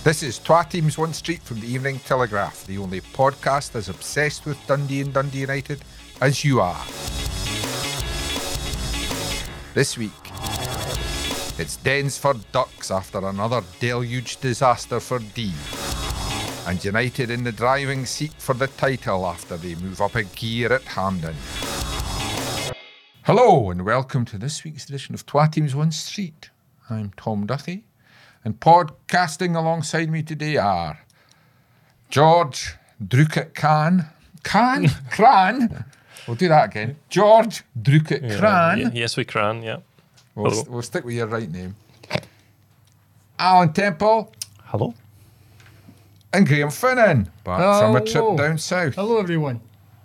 This is Twa Teams One Street from the Evening Telegraph, the only podcast as obsessed with Dundee and Dundee United as you are. This week, it's Densford Ducks after another deluge disaster for D, and United in the driving seat for the title after they move up a gear at Hampden. Hello and welcome to this week's edition of Twa Teams One Street. I'm Tom Duthie. And podcasting alongside me today are George Druitt Cran. We'll do that again. George Druitt Cran. Yes, we can, yeah. We'll stick with your right name. Alan Temple. Hello. And Graham Finnan, back from a trip down south. Hello, everyone.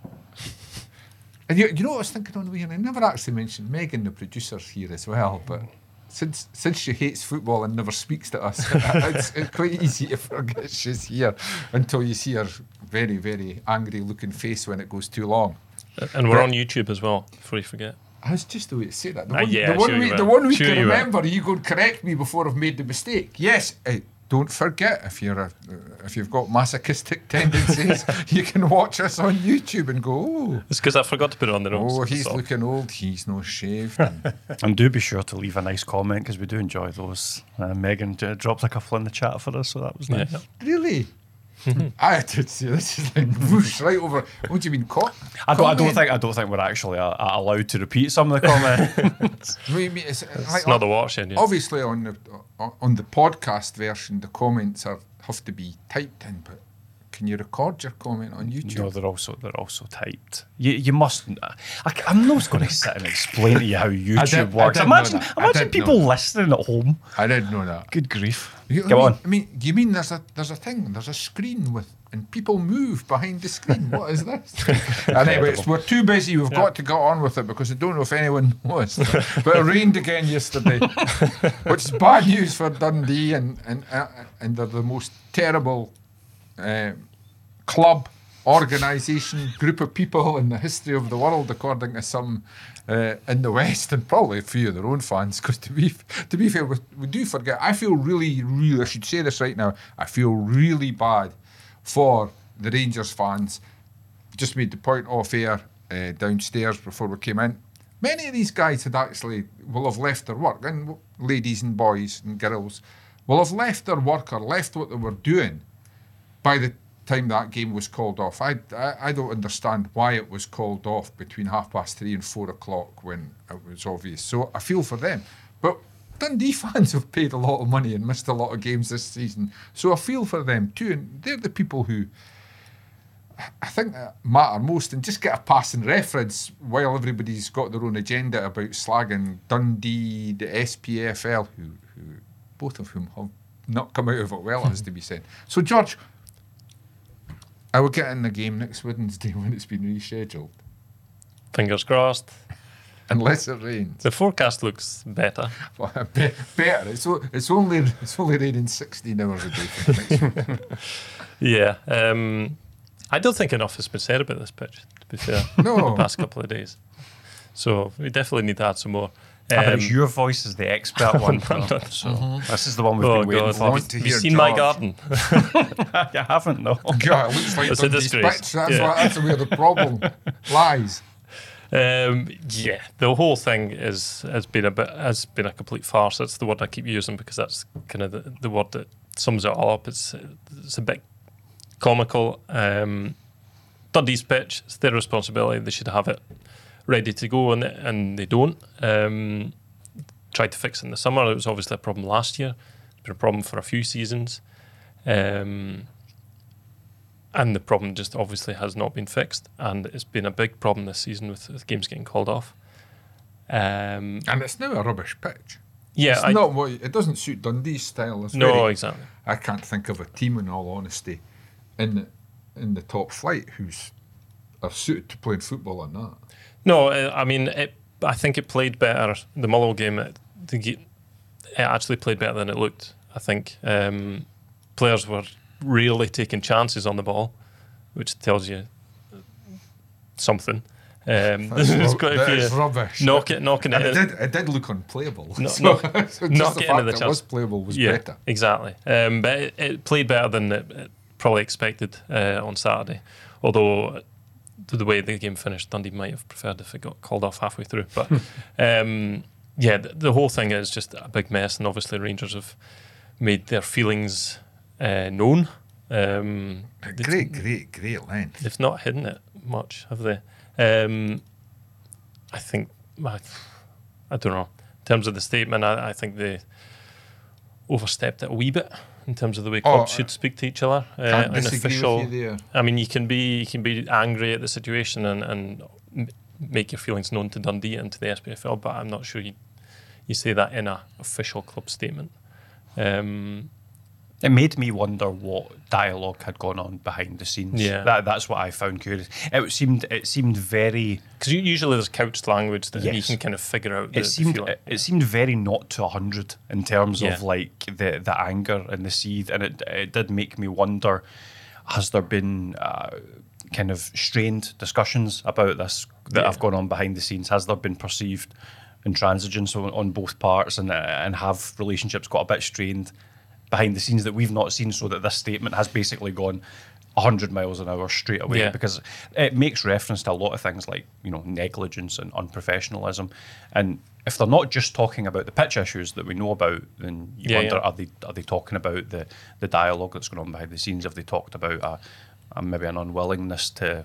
And you know what I was thinking on the way here? I never actually mentioned Megan, the producer's here as well, but since she hates football and never speaks to us, it's quite easy to forget she's here until you see her very, very angry looking face when it goes too long. And we're on YouTube as well, before you forget. That's just the way to say that. The one week I remember, you go and correct me before I've made the mistake. Yes, don't forget, if you've got masochistic tendencies, you can watch us on YouTube and go, oh. It's because I forgot to put it on the notes. Oh, he's looking old, he's no shaved. And do be sure to leave a nice comment, because we do enjoy those. Megan dropped a couple in the chat for us, so that was nice. Yeah. Really? I did see this is like whoosh right over. What do you mean, caught? I don't think we're actually allowed to repeat some of the comments. It's not the watershed. Yeah. Obviously, on the podcast version, the comments have to be typed in. But can you record your comment on YouTube? No, they're also typed. You mustn't. I'm not going to sit and explain to you how YouTube works. Imagine people listening at home. I didn't know that. Good grief. Go on. I mean, do you mean there's a thing? There's a screen and people move behind the screen. What is this? Anyway, we're too busy. We've got to get on with it because I don't know if anyone knows. But it rained again yesterday, which is bad news for Dundee, and they're the most terrible club, organisation, group of people in the history of the world, according to some in the West, and probably a few of their own fans, because to be fair, we do forget. I feel really, I should say this right now, I feel really bad for the Rangers fans. Just made the point off air downstairs before we came in. Many of these guys will have left their work, and ladies and boys and girls will have left their work or left what they were doing by the time that game was called off. I don't understand why it was called off between 3:30 and 4 o'clock when it was obvious. So I feel for them. But Dundee fans have paid a lot of money and missed a lot of games this season. So I feel for them too. And they're the people who I think matter most, and just get a passing reference while everybody's got their own agenda about slagging Dundee, the SPFL, who both of whom have not come out of it well, has to be said. So George, I will get in the game next Wednesday when it's been rescheduled. Fingers crossed. Unless it rains. The forecast looks better. Well, better. It's only raining 16 hours a day for next week. Yeah. I don't think enough has been said about this pitch, to be fair, no. the past couple of days. So we definitely need to add some more. It's your voice is the expert one. So this is the one we've been waiting for. Want to Have hear you seen George. my garden? You haven't, no. God, it looks like It's a Dundee's disgrace. pitch. That's where the problem lies. Yeah, the whole thing has been a complete farce. That's the word I keep using because that's kind of the word that sums it all up. It's a bit comical. Dundee's pitch, it's their responsibility. They should have it ready to go, and they don't. Tried to fix it in the summer. It was obviously a problem last year. It's been a problem for a few seasons. And the problem just obviously has not been fixed. And it's been a big problem this season with games getting called off. And it's now a rubbish pitch. Yeah, it doesn't suit Dundee's style. Exactly. I can't think of a team, in all honesty, in the top flight are suited to playing football on that. No, I mean, I think it played better. The Mullowall game, it actually played better than it looked. I think players were really taking chances on the ball, which tells you something. There's quite a That few is rubbish. knocking And it. it did look unplayable. No- so, knock- so just knock the it into fact the it chance. was playable was Yeah, better. exactly. But it played better than it probably expected on Saturday. Although the way the game finished, Dundee might have preferred if it got called off halfway through. But yeah, the whole thing is just a big mess, and obviously Rangers have made their feelings known. Great length. They've not hidden it much, have they? I think, I don't know. In terms of the statement, I think they overstepped it a wee bit in terms of the way clubs should speak to each other. Can't An disagree official. with you there. I mean, you can be angry at the situation and make your feelings known to Dundee and to the SPFL, but I'm not sure you say that in an official club statement. It made me wonder what dialogue had gone on behind the scenes. Yeah. That's what I found curious. It seemed very. Because usually there's couched language that you Yes. can kind of figure out. It seemed very not to 100 in terms Yeah. of like the anger and the seethe, and it did make me wonder: has there been kind of strained discussions about this that have gone on behind the scenes? Has there been perceived intransigence on both parts, and have relationships got a bit strained behind the scenes that we've not seen, so that this statement has basically gone 100 miles an hour straight away? Yeah. Because it makes reference to a lot of things like, negligence and unprofessionalism. And if they're not just talking about the pitch issues that we know about, then you wonder, are they talking about the dialogue that's going on behind the scenes? Have they talked about maybe an unwillingness to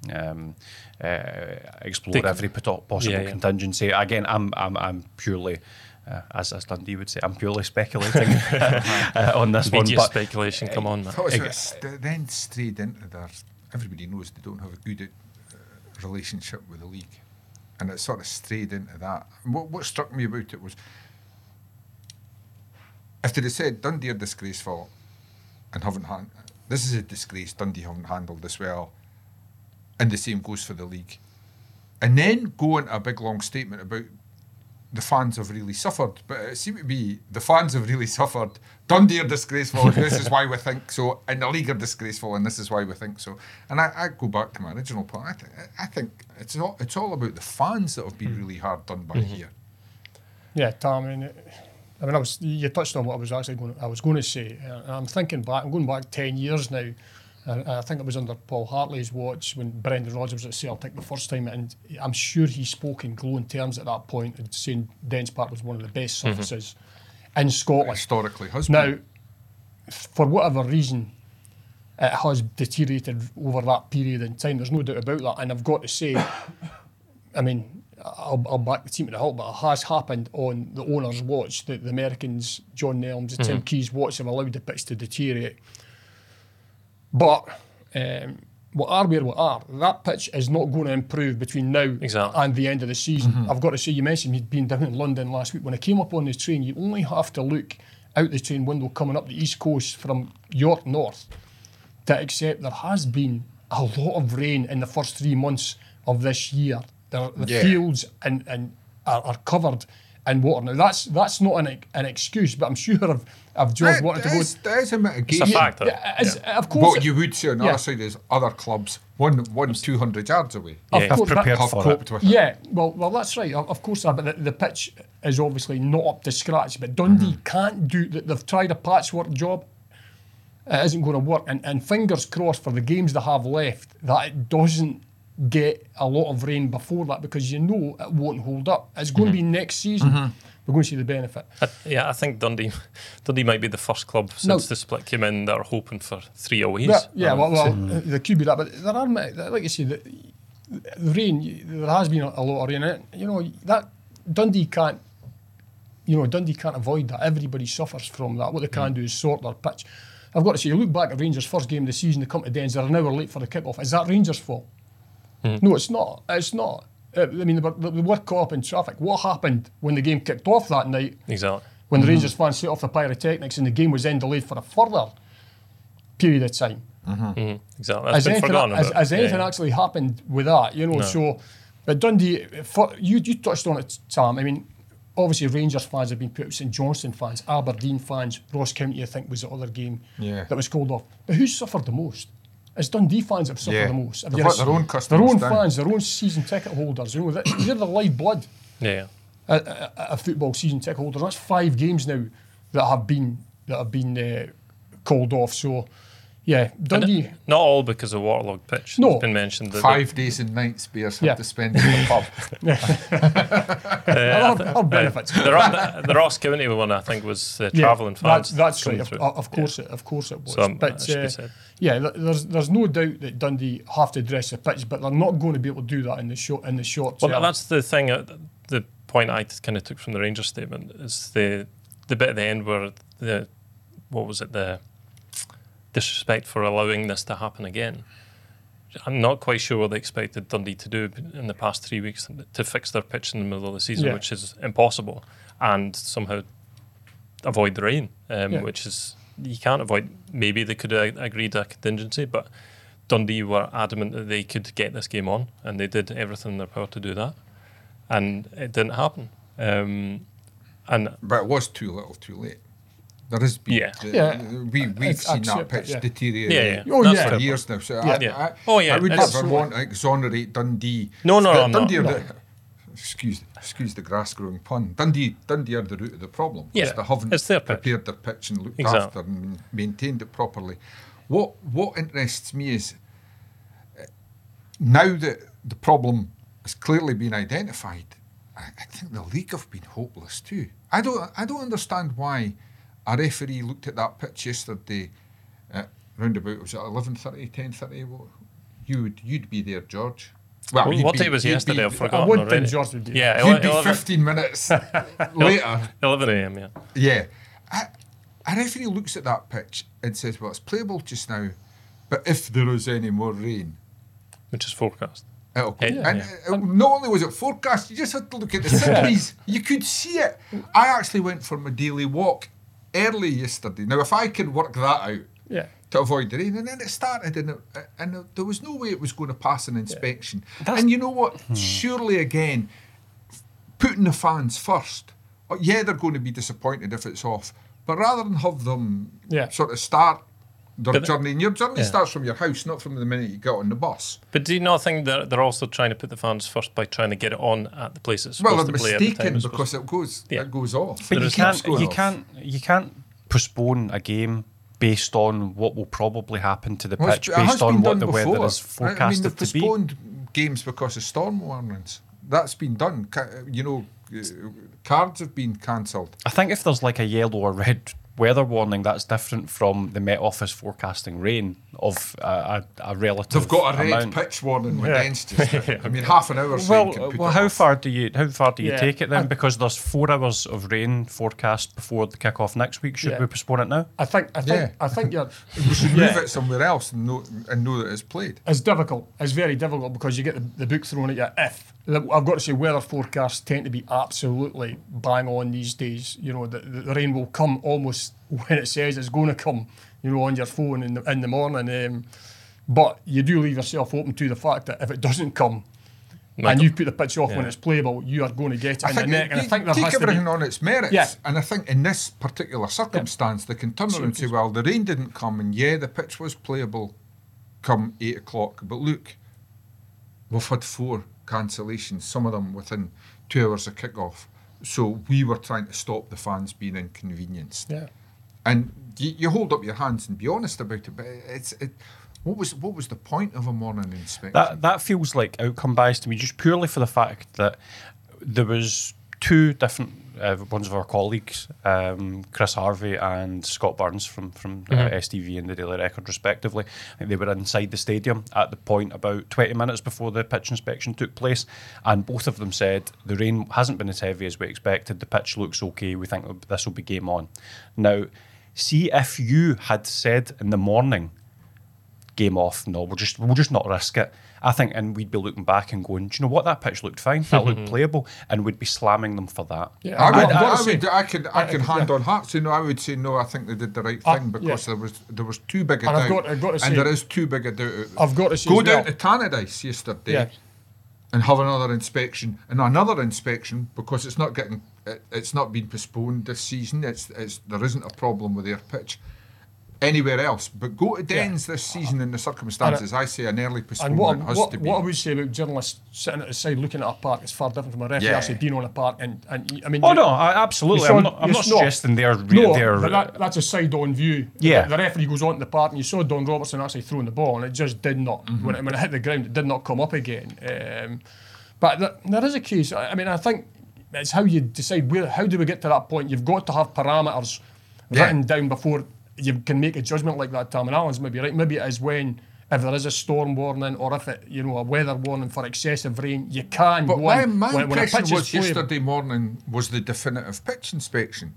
explore every possible contingency? Again, I'm purely, as Dundee would say, I'm purely speculating on this one. Media But speculation, come on, man. Then strayed into their. Everybody knows they don't have a good relationship with the league, and it sort of strayed into that. And what struck me about it was, if they'd have said Dundee are disgraceful and this is a disgrace, Dundee haven't handled this well, and the same goes for the league, and then go into a big long statement about the fans have really suffered, but it seemed to be the fans have really suffered. Dundee are disgraceful, and this is why we think so. And the league are disgraceful, and this is why we think so. And I go back to my original point. I think it's all about the fans that have been really hard done by here. Yeah, Tom. You touched on what I was going to say. And I'm thinking back. I'm going back 10 years now. I think it was under Paul Hartley's watch when Brendan Rodgers was at Celtic the first time, and I'm sure he spoke in glowing terms at that point, and saying Dens Park was one of the best surfaces in Scotland. Historically has Now, been. for whatever reason, it has deteriorated over that period in time. There's no doubt about that, and I've got to say, I mean, I'll back the team to the hilt, but it has happened on the owner's watch. The Americans, John Nelms, the Tim Key's watch, have allowed the pitch to deteriorate. But we are where we are. That pitch is not going to improve between now and the end of the season. I've got to say, you mentioned me being down in London last week. When I came up on the train, you only have to look out the train window coming up the East Coast from York North to accept there has been a lot of rain in the first 3 months of this year. The fields and are covered in water. Now, that's not an excuse, but I'm sure if George wanted to go... That is a mitigation. It's a factor. Of course. What you would say on the other side is other clubs, one 200 yards away, Of course, prepared have for coped with it. Yeah, well, that's right. Of course, but the pitch is obviously not up to scratch. But Dundee can't do that. They've tried a patchwork job. It isn't going to work. And fingers crossed for the games they have left that it doesn't get a lot of rain before that, because it won't hold up. It's going to be next season. We're going to see the benefit. I think Dundee might be the first club since the split came in that are hoping for 3 aways. There could be that, but there are, like you say, the rain. There has been a lot of rain. That Dundee can't. Dundee can't avoid that. Everybody suffers from that. What they can do is sort their pitch. I've got to say, you look back at Rangers' first game of the season. They come to Dens. They're an hour late for the kick-off. Is that Rangers' fault? No, it's not. It's not. I mean, they were caught up in traffic. What happened when the game kicked off that night? Exactly. When the Rangers fans set off the pyrotechnics and the game was then delayed for a further period of time. Exactly. That's been forgotten about. Has anything actually happened with that? No. So, but Dundee, you touched on it, Sam. I mean, obviously Rangers fans have been put out, St Johnstone fans, Aberdeen fans, Ross County, I think, was the other game that was called off. But who's suffered the most? It's Dundee fans that have suffered Yeah. the most. They've let their own Their customers own down. fans, their own season ticket holders. You know, they're the lifeblood Yeah. a football season ticket holder. That's 5 games now that have been called off. So, yeah, Dundee. Not all because of waterlogged pitch. No. It's been mentioned. That 5 days and nights Bears have Yeah. to spend in the pub. Our benefits. the Ross County one, I think, was travelling fans. That's coming right. through. Of course, of course it was. So, but that should be said. yeah, there's no doubt that Dundee have to address the pitch, but they're not going to be able to do that in the short term. Well, that's the thing. The point I kind of took from the Rangers statement is the bit at the end where the disrespect for allowing this to happen again. I'm not quite sure what they expected Dundee to do in the past 3 weeks to fix their pitch in the middle of the season, Yeah. which is impossible, and somehow avoid the rain, which is you can't avoid. Maybe they could have agreed a contingency, but Dundee were adamant that they could get this game on, and they did everything in their power to do that, and it didn't happen. And But it was too little, too late. There has been. Yeah. We've It's seen that accept it, pitch yeah. deteriorate Yeah. Oh, That's yeah. for fair. years now. So Yeah. I would It's- never want to exonerate Dundee. No, Dundee no. are the, excuse the grass-growing pun. Dundee are the root of the problem. 'Cause Yeah, they haven't it's their pitch. prepared their pitch and looked Exactly. after and maintained it properly. What interests me is now that the problem has clearly been identified, I think the league have been hopeless too. I don't understand why a referee looked at that pitch yesterday round about, was it 11:30, 10:30? Well, you'd be there, George. Well, you'd what be- day was you'd yesterday? be- I've I forgotten wouldn't already. think George would do Yeah, You'd be 11, 15 minutes later. 11 a.m. Yeah. Yeah. A referee looks at that pitch and says, well, it's playable just now, but if there is any more rain, Which is forecast. it'll go. Yeah. And Yeah. not only was it forecast, you just had to look at the sceneries. You could see it. I actually went for my daily walk early yesterday. Now, if I could work that out Yeah. to avoid the rain, and then it started, and there was no way it was going to pass an inspection. And you know what? Surely, again, putting the fans first, yeah, they're going to be disappointed if it's off, but rather than have them Yeah. sort of start their But- journey, and your journey Yeah. starts from your house, not from the minute you get on the bus. But do you not think that they're also trying to put the fans first by trying to get it on at the place it's Well, supposed they're to play at the time? mistaken it's supposed because to- it goes off. But There you is keeps going can't off. you can't postpone a game based on what will probably happen to the Well, pitch it has based on been what done the weather before. is I mean, forecasted they've to be. postponed games because of storm warnings. That's been done. Cards have been cancelled. I think if there's like a yellow or red weather warning, that's different from the Met Office forecasting rain of a relative. They've got a red amount. pitch warning against you. I mean, half an hour's rain can put Well, it how off. far do you Yeah. take it then? Because there's 4 hours of rain forecast before the kick-off next week. Should Yeah. we postpone it now? I think you're. You should move it somewhere else and know that it's played. It's difficult. It's very difficult because you get the book thrown at you. I've got to say, weather forecasts tend to be absolutely bang on these days. You know, the rain will come almost when it says it's going to come. You know, on your phone in the morning. But you do leave yourself open to the fact that if it doesn't come, and you put the pitch off when it's playable, you are going to get it in the neck. And I think there take has to be. everything on its merits. Yeah. And I think in this particular circumstance, they can turn around and say, well, the rain didn't come, and yeah, the pitch was playable come 8 o'clock. But look, we've had 4 cancellations, some of them within 2 hours of kick-off. So we were trying to stop the fans being inconvenienced. Yeah. And you hold up your hands and be honest about it, but what was the point of a morning inspection? That feels like outcome bias to me, just purely for the fact that there was 2 different ones of our colleagues, Chris Harvey and Scott Burns from STV and the Daily Record respectively. I think they were inside the stadium at the point about 20 minutes before the pitch inspection took place, and both of them said the rain hasn't been as heavy as we expected, the pitch looks okay, we think this will be game on. Now, see if you had said in the morning, game off, no, we'll just not risk it, I think, and we'd be looking back and going, do you know what, that pitch looked fine, that looked playable, and we'd be slamming them for that. Yeah. I can hand on heart say no. I would say no. I think they did the right thing because there was too big a And doubt, I've got to say- and there is too big a doubt. I've got to say go as down well- to Tannadice yesterday Yeah. and have another inspection and another inspection because it's not been postponed this season. There isn't a problem with their pitch. anywhere else. But go to Dens this season in the circumstances. I say an early And postponement has to be. what I would say about journalists sitting at the side looking at a park is far different from a referee Yeah. actually being on a park. And I mean, Oh no, absolutely. you saw- I'm not you saw- suggesting they're but that's a side-on view. Yeah. The referee goes on to the park, and you saw Don Robertson actually throwing the ball, and it just did not. When it hit the ground, it did not come up again. But there is a case. I mean, I think it's how you decide how do we get to that point. You've got to have parameters written down before you can make a judgment like that. Tom and Alan's maybe right. Maybe it is when if there is a storm warning or if it, a weather warning for excessive rain, you can. But go my in. When a impression pitch is was played- yesterday morning was the definitive pitch inspection.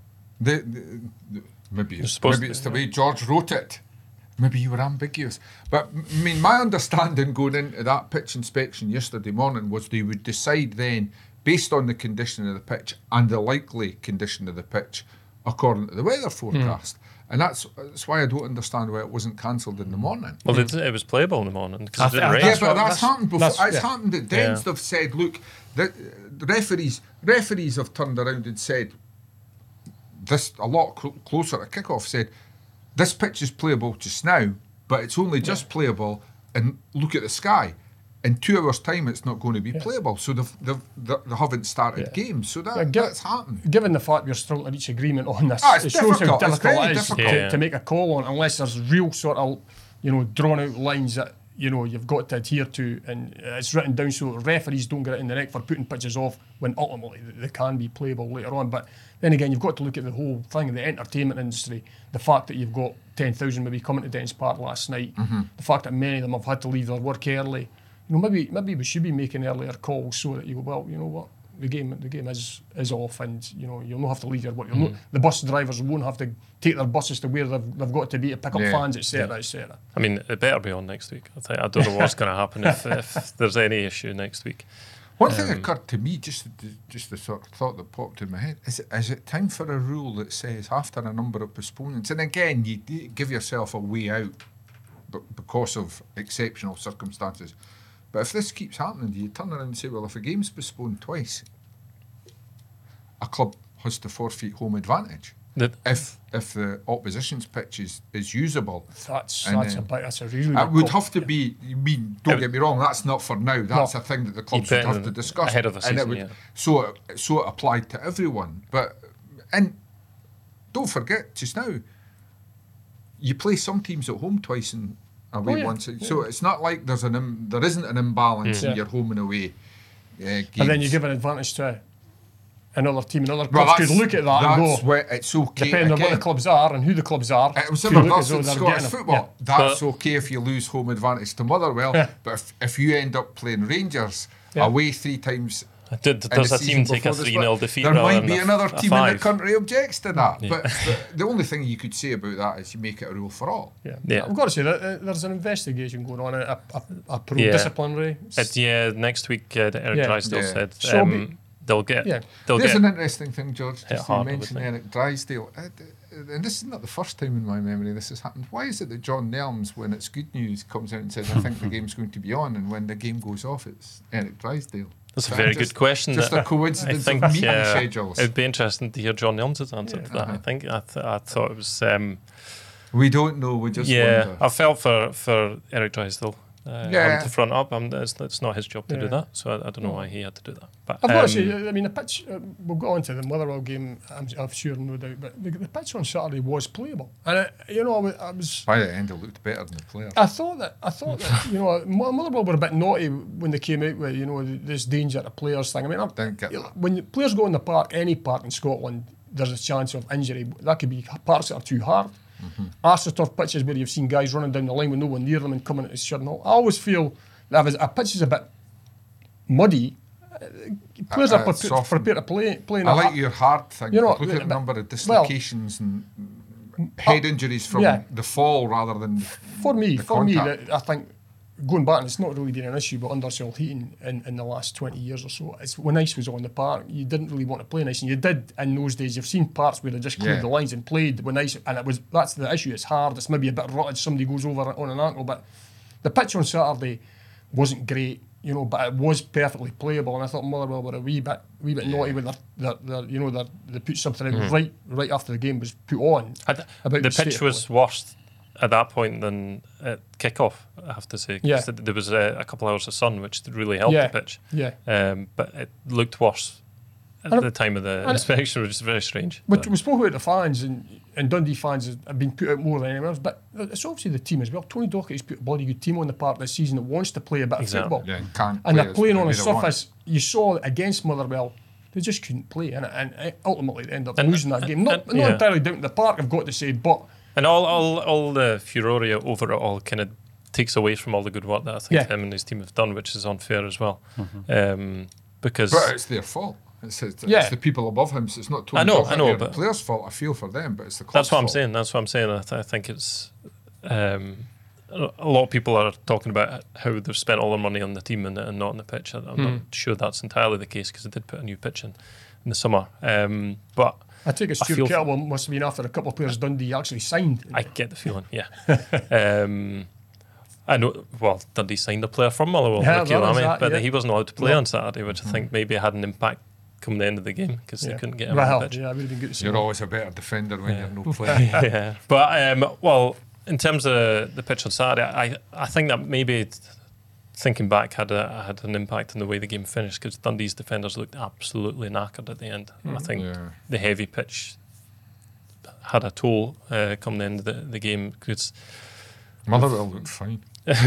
Maybe it's supposed the way George wrote it. Maybe you were ambiguous. But I mean, my understanding going into that pitch inspection yesterday morning was they would decide then, based on the condition of the pitch and the likely condition of the pitch, according to the weather forecast. And that's why I don't understand why it wasn't cancelled in the morning. Well, it was playable in the morning because it didn't rain. Yeah, but that's happened before. that's- It's happened at Dens. They've said, look, the referees have turned around and said, this a lot closer to kick-off, said, this pitch is playable just now, but it's only just playable, and look at the sky. In 2 hours' time, it's not going to be playable. So they haven't started games. So that's happened. Given the fact we're struggling to reach agreement on this, It's it shows how difficult. It's difficult very it is difficult. to make a call on, unless there's real sort of, drawn out lines that you've got to adhere to, and it's written down so referees don't get it in the neck for putting pitches off when ultimately they can be playable later on. But then again, you've got to look at the whole thing, the entertainment industry, the fact that you've got 10,000 maybe coming to Dens Park last night, the fact that many of them have had to leave their work early. Maybe we should be making earlier calls so that you go, well, you know what, the game is off, and you'll not have to leave your work. The bus drivers won't have to take their buses to where they've got to be to pick up fans, etc., etc. I mean, it better be on next week. I don't know what's going to happen if there's any issue next week. One thing occurred to me, just the sort of thought that popped in my head, is it time for a rule that says after a number of postponements, and again, you give yourself a way out because of exceptional circumstances. But if this keeps happening, do you turn around and say, well, if a game's postponed twice, a club has to forfeit home advantage if the opposition's pitch is usable? That's a really it would have to be. Don't get me wrong. That's not for now. That's a thing that the clubs would have to discuss ahead of the season. and it would, so it applied to everyone. But don't forget, just now, you play some teams at home twice and away once. So it's not like there isn't an imbalance in your home and away games. And then you give an advantage to another team, and other clubs could look at that and go, where it's okay. depending on what the clubs are and who the clubs are. It was could similar look as to though they're Scottish getting football. That's okay if you lose home advantage to Motherwell, but if you end up playing Rangers away 3 times. Does a team take a 3-0 defeat? There rather might than be another team in the 5? country objects to that. But the only thing you could say about that is you make it a rule for all. Yeah. I've got to say that there's an investigation going on, a pro-disciplinary. Next week, Eric Drysdale said So they'll get. There's an interesting thing, George. Just you hard, mentioned obviously. Eric Drysdale. And this is not the first time in my memory this has happened. Why is it that John Nelms, when it's good news, comes out and says, I think the game's going to be on, and when the game goes off, it's Eric Drysdale? That's a very good question. Just a coincidence of meeting schedules. It'd be interesting to hear John Nelms' answer to that. I think I thought it was. We don't know. We just wonder. I felt for Eric Drysdale. To front up, it's not his job to do that, so I don't know why he had to do that. But I've got to say, I mean, the pitch, we'll go on to the Motherwell game, I'm sure, no doubt, but the pitch on Saturday was playable. And, I was... By the end, it looked better than the players. I thought that Motherwell were a bit naughty when they came out with, this danger to players thing. I mean, Didn't get that. when players go in the park, any park in Scotland, there's a chance of injury. That could be parks that are too hard. AstroTurf pitches where you've seen guys running down the line with no one near them and coming into shutting all. I always feel that if a pitch is a bit muddy, players are prepared to play in I like your hard thing. Look at the number of dislocations and head injuries from the fall rather than for me, I think going back, and it's not really been an issue, but undersell heating in the last 20 years or so, it's when ice was on the park, you didn't really want to play in ice, and you did in those days. You've seen parts where they just cleared the lines and played when ice, and that's the issue. It's hard. It's maybe a bit rutted. Somebody goes over on an ankle, but the pitch on Saturday wasn't great, but it was perfectly playable. And I thought Motherwell were a wee bit naughty with they put something out right after the game was put on. The pitch was worse at that point than at kick-off, I have to say. 'Cause Yeah. there was a couple hours of sun, which really helped Yeah. the pitch. Yeah. But it looked worse at And- the time of the and- inspection, which is very strange. But But- we spoke about the fans, and Dundee fans have been put out more than anyone else. But it's obviously the team as well. Tony Dockett's put a bloody good team on the park this season that wants to play a bit Exactly. of football. Yeah, and can't And play they're as playing on a maybe they want. surface. You saw against Motherwell, they just couldn't play, and ultimately they end up And- losing that game. Not yeah. entirely down to the park, I've got to say, but And all the furore over it all kind of takes away from all the good work that I think Yeah. him and his team have done, which is unfair as well. Because But it's their fault. It's Yeah. the people above him, so it's not Tony I know, Docherty or the but- players' fault. I feel for them, but it's the club's that's what I'm fault. saying. That's what I'm saying. I think it's a lot of people are talking about how they've spent all their money on the team and not on the pitch. I'm not sure that's entirely the case because they did put a new pitch in the summer. But I take it I Stuart feel- Kettlewell must have been after a couple of players Dundee actually signed. I get the feeling, yeah. I know. Well, Dundee signed a player from Motherwell, Yeah, Ricky that was Lamy, that, but yeah. he wasn't allowed to play No. on Saturday, which I think maybe had an impact come the end of the game because they couldn't get him well, on the pitch. yeah, it would have been good to see. You're him. always a better defender when you're no player. Yeah. But well, in terms of the pitch on Saturday, I think that maybe thinking back had an impact on the way the game finished because Dundee's defenders looked absolutely knackered at the end. I think Yeah. the heavy pitch had a toll come the end of the game because. Motherwell looked fine.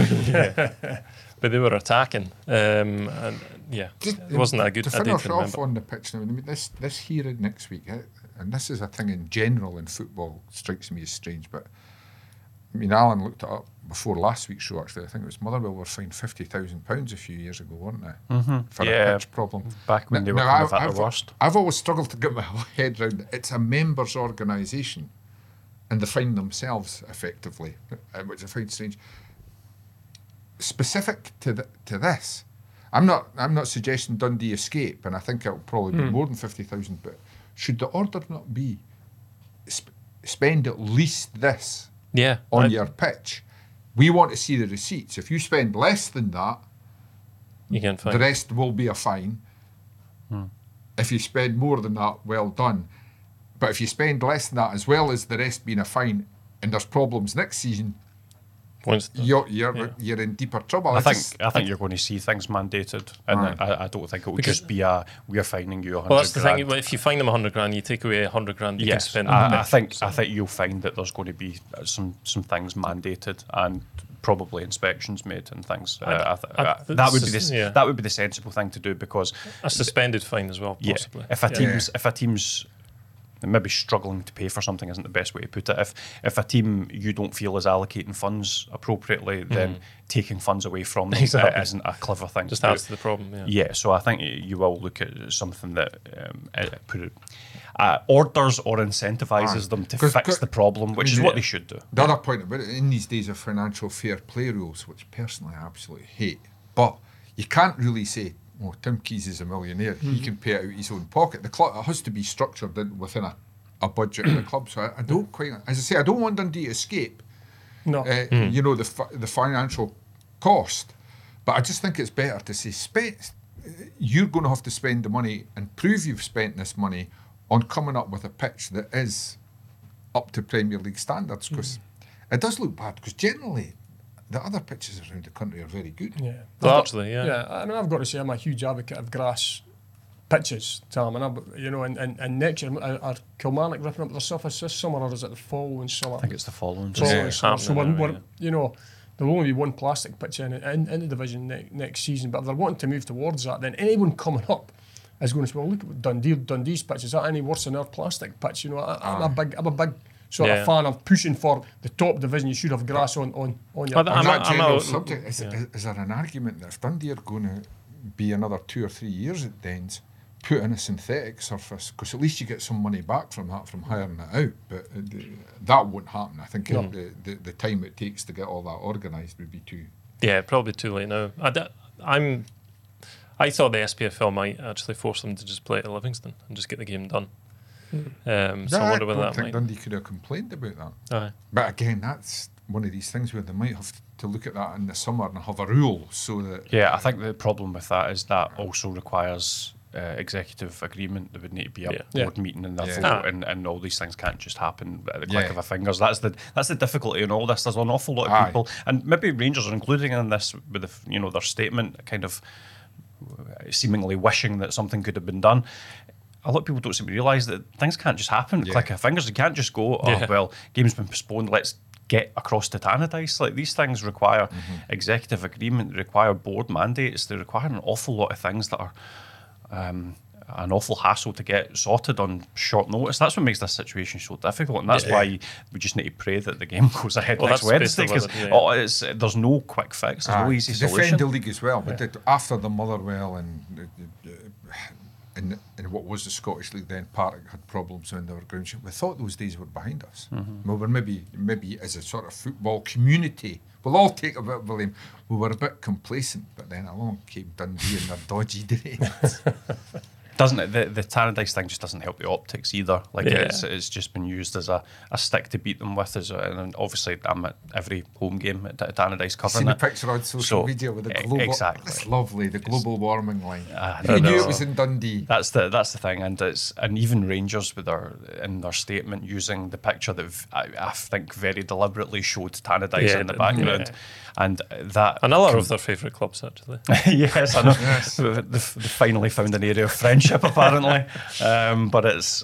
But they were attacking, and yeah, it wasn't that good. To I finish don't off remember. on the pitch now, I mean, this here and next week, and this is a thing in general in football, strikes me as strange, but I mean, Alan looked it up before last week's show, actually. I think it was Motherwell were fined £50,000 a few years ago, weren't they? For Yeah. a pitch problem. Back when they were Now, kind of at the worst. I've always struggled to get my head around it. It's a members' organisation and they fine themselves effectively, which I find strange. Specific to this, I'm not suggesting Dundee escape, and I think it'll probably be more than 50,000. But should the order not be spend at least this Yeah, on your pitch? We want to see the receipts. If you spend less than that, you can the find. rest will be a fine. If you spend more than that, well done. But if you spend less than that, as well as the rest being a fine, and there's problems next season, Once you're in deeper trouble. I think you're going to see things mandated, and I don't think it will Because- just be we're fining you 100 well, that's the grand. thing. If you fine them 100 grand, you take away 100 grand. You can Yes, spend. on the I pitch. think you'll find that there's going to be some things mandated and probably inspections made and things. That would be the sensible thing to do because a suspended fine as well, yeah, possibly. if a team's maybe struggling to pay for something isn't the best way to put it. If a team you don't feel is allocating funds appropriately, then taking funds away from them Exactly. isn't a clever thing Just to do. adds to the problem. Yeah. Yeah, so I think you will look at something that orders or incentivizes them to 'Cause- fix the problem, which is what they should do. The other point about it, in these days of financial fair play rules, which personally I absolutely hate, but you can't really say, oh, Tim Keyes is a millionaire, he can pay it out of his own pocket. The club, it has to be structured within a budget of the club. So I don't quite, as I say, I don't want Dundee to escape, No. you know, the financial cost, but I just think it's better to say, you're going to have to spend the money and prove you've spent this money on coming up with a pitch that is up to Premier League standards, because it does look bad, because generally the other pitches around the country are very good. Yeah. Largely, yeah. Yeah, I mean, I've got to say I'm a huge advocate of grass pitches, Tom, and next year, are Kilmarnock ripping up their surface this summer, or is it the following summer? I think it's the following. Following summer. So happening we're, now, you know, there'll only be one plastic pitch in the division next season, but if they're wanting to move towards that, then anyone coming up is going to say, well, look at Dundee's pitch, is that any worse than our plastic pitch? You know, I'm a big sort of fan of pushing for the top division. You should have grass on your Well, On I'm that a- general I'm a- subject, is there an argument that if Dundee are going to be another 2 or 3 years at Dens, put in a synthetic surface, because at least you get some money back from that, from hiring it out, but that won't happen. I think the time it takes to get all that organised would be too... Yeah, probably too late now. I thought the SPFL might actually force them to just play it at Livingston and just get the game done. So I wonder whether don't that think might. Dundee could have complained about that. Aye. But again, that's one of these things where they might have to look at that in the summer and have a rule so that... Yeah, I think the problem with that is that also requires executive agreement. There would need to be a Yeah. board meeting and a Yeah. vote, and all these things can't just happen at the click Yeah. of a fingers. That's the difficulty in all this. There's an awful lot of Aye. people, and maybe Rangers are including in this with their statement, kind of seemingly wishing that something could have been done. A lot of people don't seem to realise that things can't just happen at the Yeah. click of fingers. You can't just go, oh, Yeah. well, game's been postponed, let's get across to Tannadice. Like, these things require executive agreement, they require board mandates, they require an awful lot of things that are an awful hassle to get sorted on short notice. That's what makes this situation so difficult, and that's Yeah. why we just need to pray that the game goes ahead Well, next that's Wednesday, basically because what it- there's no quick fix, there's no easy to defend solution. the league as well. But after the Motherwell and what was the Scottish League then, Partick had problems when they were ground shape. We thought those days were behind us. We were maybe as a sort of football community, we'll all take a bit of blame. We were a bit complacent, but then along came Dundee and their dodgy drains. Doesn't it? The Tannadice thing just doesn't help the optics either. Like, Yeah. it's just been used as a stick to beat them with. And obviously, I'm at every home game at Tannadice covering Seen the it. picture on social So, media with the global. exactly. It's lovely, the global warming line. I You knew know. it was in Dundee. That's the thing, and even Rangers with in their statement using the picture that I think very deliberately showed Tannadice Yeah, in the yeah. background, and that Another of their favourite clubs, actually. yes, I know. Yes. They finally found an area of friendship, apparently. But it's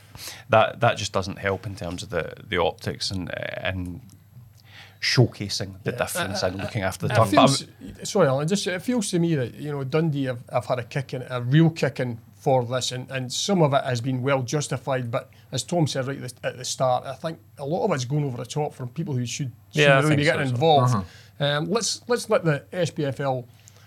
that just doesn't help in terms of the optics and showcasing the difference and looking after the It turn. But feels, sorry, Alan. It feels to me that Dundee have had a real kicking for this, and some of it has been well justified. But as Tom said right at the start, I think a lot of it's going over the top from people who should Yeah, I really think be getting so. involved. Let's let the SPFL,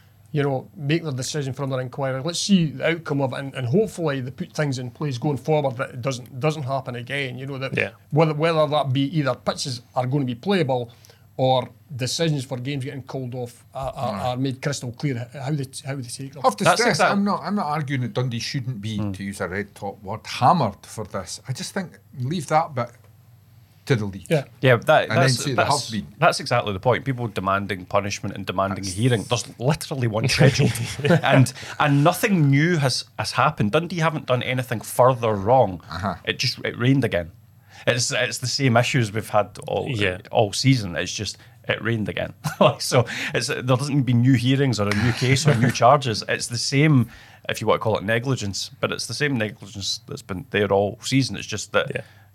make their decision from their inquiry. Let's see the outcome of it, and hopefully they put things in place going forward that it doesn't happen again. That whether that be either pitches are going to be playable, or decisions for games getting called off are made crystal clear how they take them. I have to That's stress, exact- I'm not arguing that Dundee shouldn't be, to use a red top word, hammered for this. I just think leave that bit to the league. Yeah. yeah, And then that's say they have been. that's exactly the point. People demanding punishment and demanding a hearing. There's literally one scheduled, and Uh-huh. nothing new has happened. Dundee haven't done anything further wrong. It rained again. It's the same issues we've had all season. It's just it rained again. So there doesn't be new hearings or a new case or new charges. It's the same, if you want to call it negligence, but it's the same negligence that's been there all season. It's just that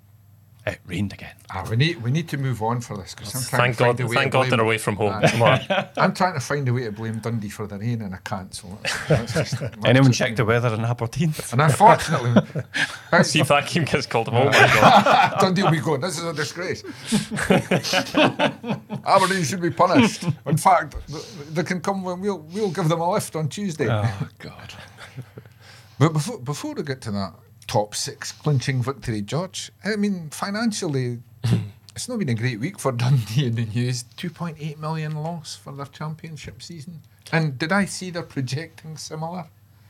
it rained again. We need to move on for this because I'm trying Thank to find God, a way thank to God blame, they're away from home tomorrow. I'm trying to find a way to blame Dundee for the rain and I can't. So that's Anyone check the weather in Aberdeen? And unfortunately, See if that game gets called. Oh my God. Dundee will be going, this is a disgrace. Aberdeen should be punished. In fact, they can come when we'll give them a lift on Tuesday. Oh God! But before we get to that top six clinching victory, George, I mean, financially, it's not been a great week for Dundee in the news. 2.8 million loss for their championship season. And did I see they're projecting similar?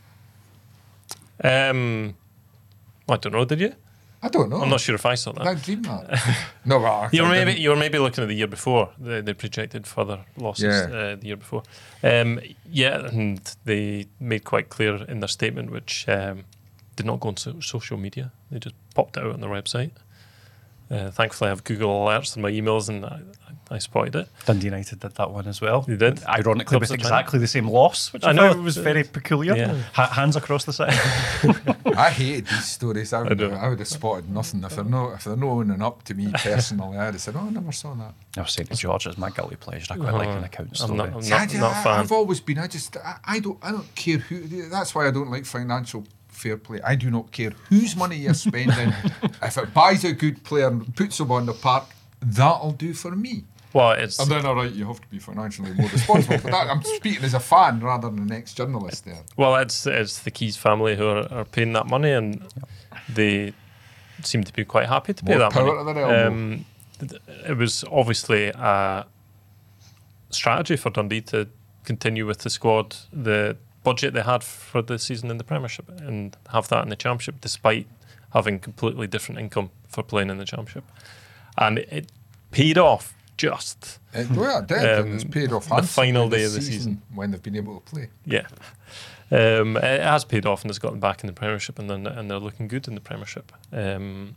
I don't know. Did you? I don't know. I'm not sure if I saw Did I that. dream that? No, well, You were maybe looking at the year before. They projected further losses the year before. And they made quite clear in their statement, which did not go on social media. They just popped it out on their website. Thankfully, I have Google alerts in my emails, and I spotted it. Dundee United did that one as well. They did. Ironically, Clubs with are trying. exactly the same loss, which I I know. know was very peculiar. Yeah. Hands across the city. I hated these stories. I would know. have spotted nothing if they're no owning up to me personally. I'd have said, "Oh, I never saw that." I was saying to George, it's my guilty pleasure. I quite like an account story. I'm not a fan. I've always been. I don't care who. That's why I don't like financial fair play. I do not care whose money you're spending. If it buys a good player and puts him on the park, that'll do for me. Well, it's And then, all right, you have to be financially more responsible. But I'm speaking as a fan rather than an ex-journalist there. it's the Keys family who are paying that money, and they seem to be quite happy to pay More that power money. to their elbow. It was obviously a strategy for Dundee to continue with the squad, the budget they had for the season in the Premiership, and have that in the Championship, despite having completely different income for playing in the Championship. And it paid off just. Well, it did, and it's paid off the handsomely final day this of the season. when they've been able to play. Yeah. It has paid off and it's gotten back in the Premiership and they're looking good in the Premiership. And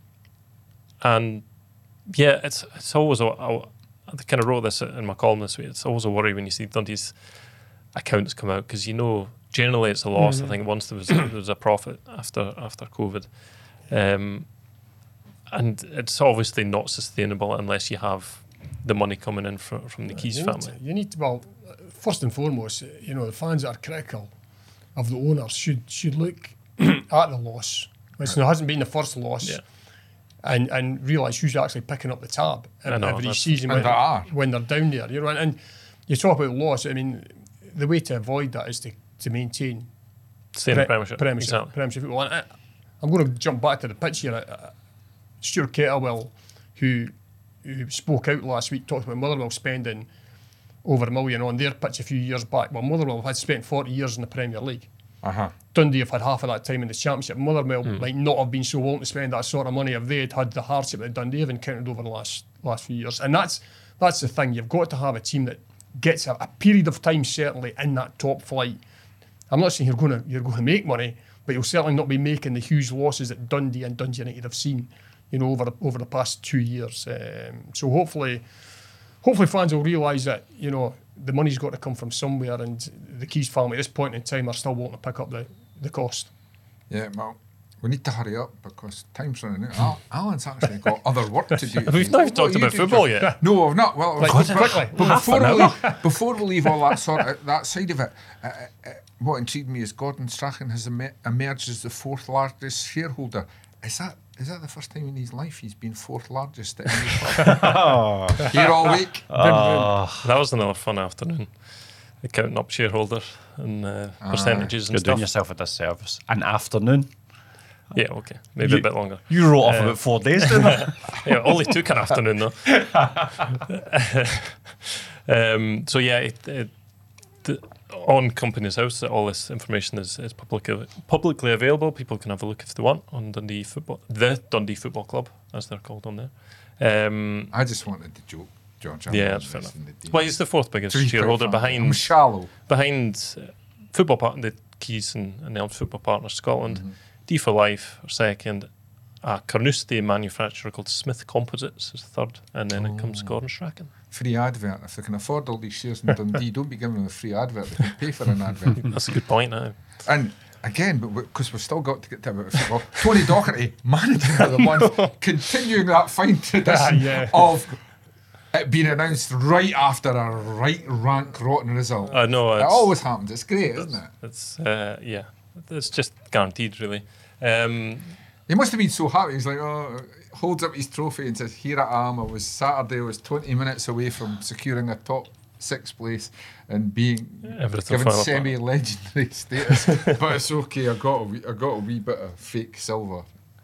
yeah, it's always I kind of wrote this in my column this week. It's always a worry when you see Dundee's accounts come out because generally it's a loss. I think once there was a profit after COVID, and it's obviously not sustainable unless you have the money coming in from the Keys family. You need to, well, first and foremost, the fans that are critical of the owners should look at the loss, which hasn't been the first loss, and realise who's actually picking up the tab every season when they're down there. And you talk about loss. I mean, the way to avoid that is to maintain Premiership football. And I'm going to jump back to the pitch here. Stuart Kettlewell, who spoke out last week, talked about Motherwell spending over $1 million on their pitch a few years back. Well, Motherwell had spent 40 years in the Premier League. Dundee have had half of that time in the Championship. Motherwell might not have been so willing to spend that sort of money if they had the hardship that Dundee have encountered over the last few years. And that's the thing. You've got to have a team that gets a period of time certainly in that top flight. I'm not saying you're going to make money, but you'll certainly not be making the huge losses that Dundee and Dundee United have seen, over the past 2 years. So hopefully fans will realise that the money's got to come from somewhere, and the Keys family at this point in time are still wanting to pick up the cost. Yeah, well, we need to hurry up because time's running out. Alan's actually got other work to do. We've not even talked about football yet. No, we've not. Well, quickly. But before we leave all that that side of it, what intrigued me is Gordon Strachan has emerged as the fourth largest shareholder. Is that the first time in his life he's been fourth largest at any club? Here all week. That was another fun afternoon. Counting up shareholder and percentages and You're stuff. doing yourself a disservice. An afternoon. Yeah, okay. Maybe a bit longer. You wrote off about 4 days, didn't you? Yeah, only took an afternoon though. So yeah, on Company's House, all this information is publicly available. People can have a look if they want on the Dundee Football Club, as they're called on there. I just wanted to joke, George. Yeah, that's fair enough. Well, he's the fourth biggest shareholder behind the Keys and the Elms Football Partners Scotland. D for Life are second. Carnoustie manufacturer called Smith Composites is third, and then it comes Gordon Strachan. Free advert. If they can afford all these shares in Dundee, don't be giving them a free advert. They can pay for an advert. That's a good point now. And again, but because we've still got to get to about football, Tony Docherty, manager of the month, continuing that fine tradition of it being announced right after a right rank rotten result. I know. It always happens. It's great, isn't it? It's it's just guaranteed, really. He must have been so happy. He's like, holds up his trophy and says, "Here I am. I was 20 minutes away from securing a top 6 place and being given semi-legendary status, but it's okay. I got a wee bit of fake silver."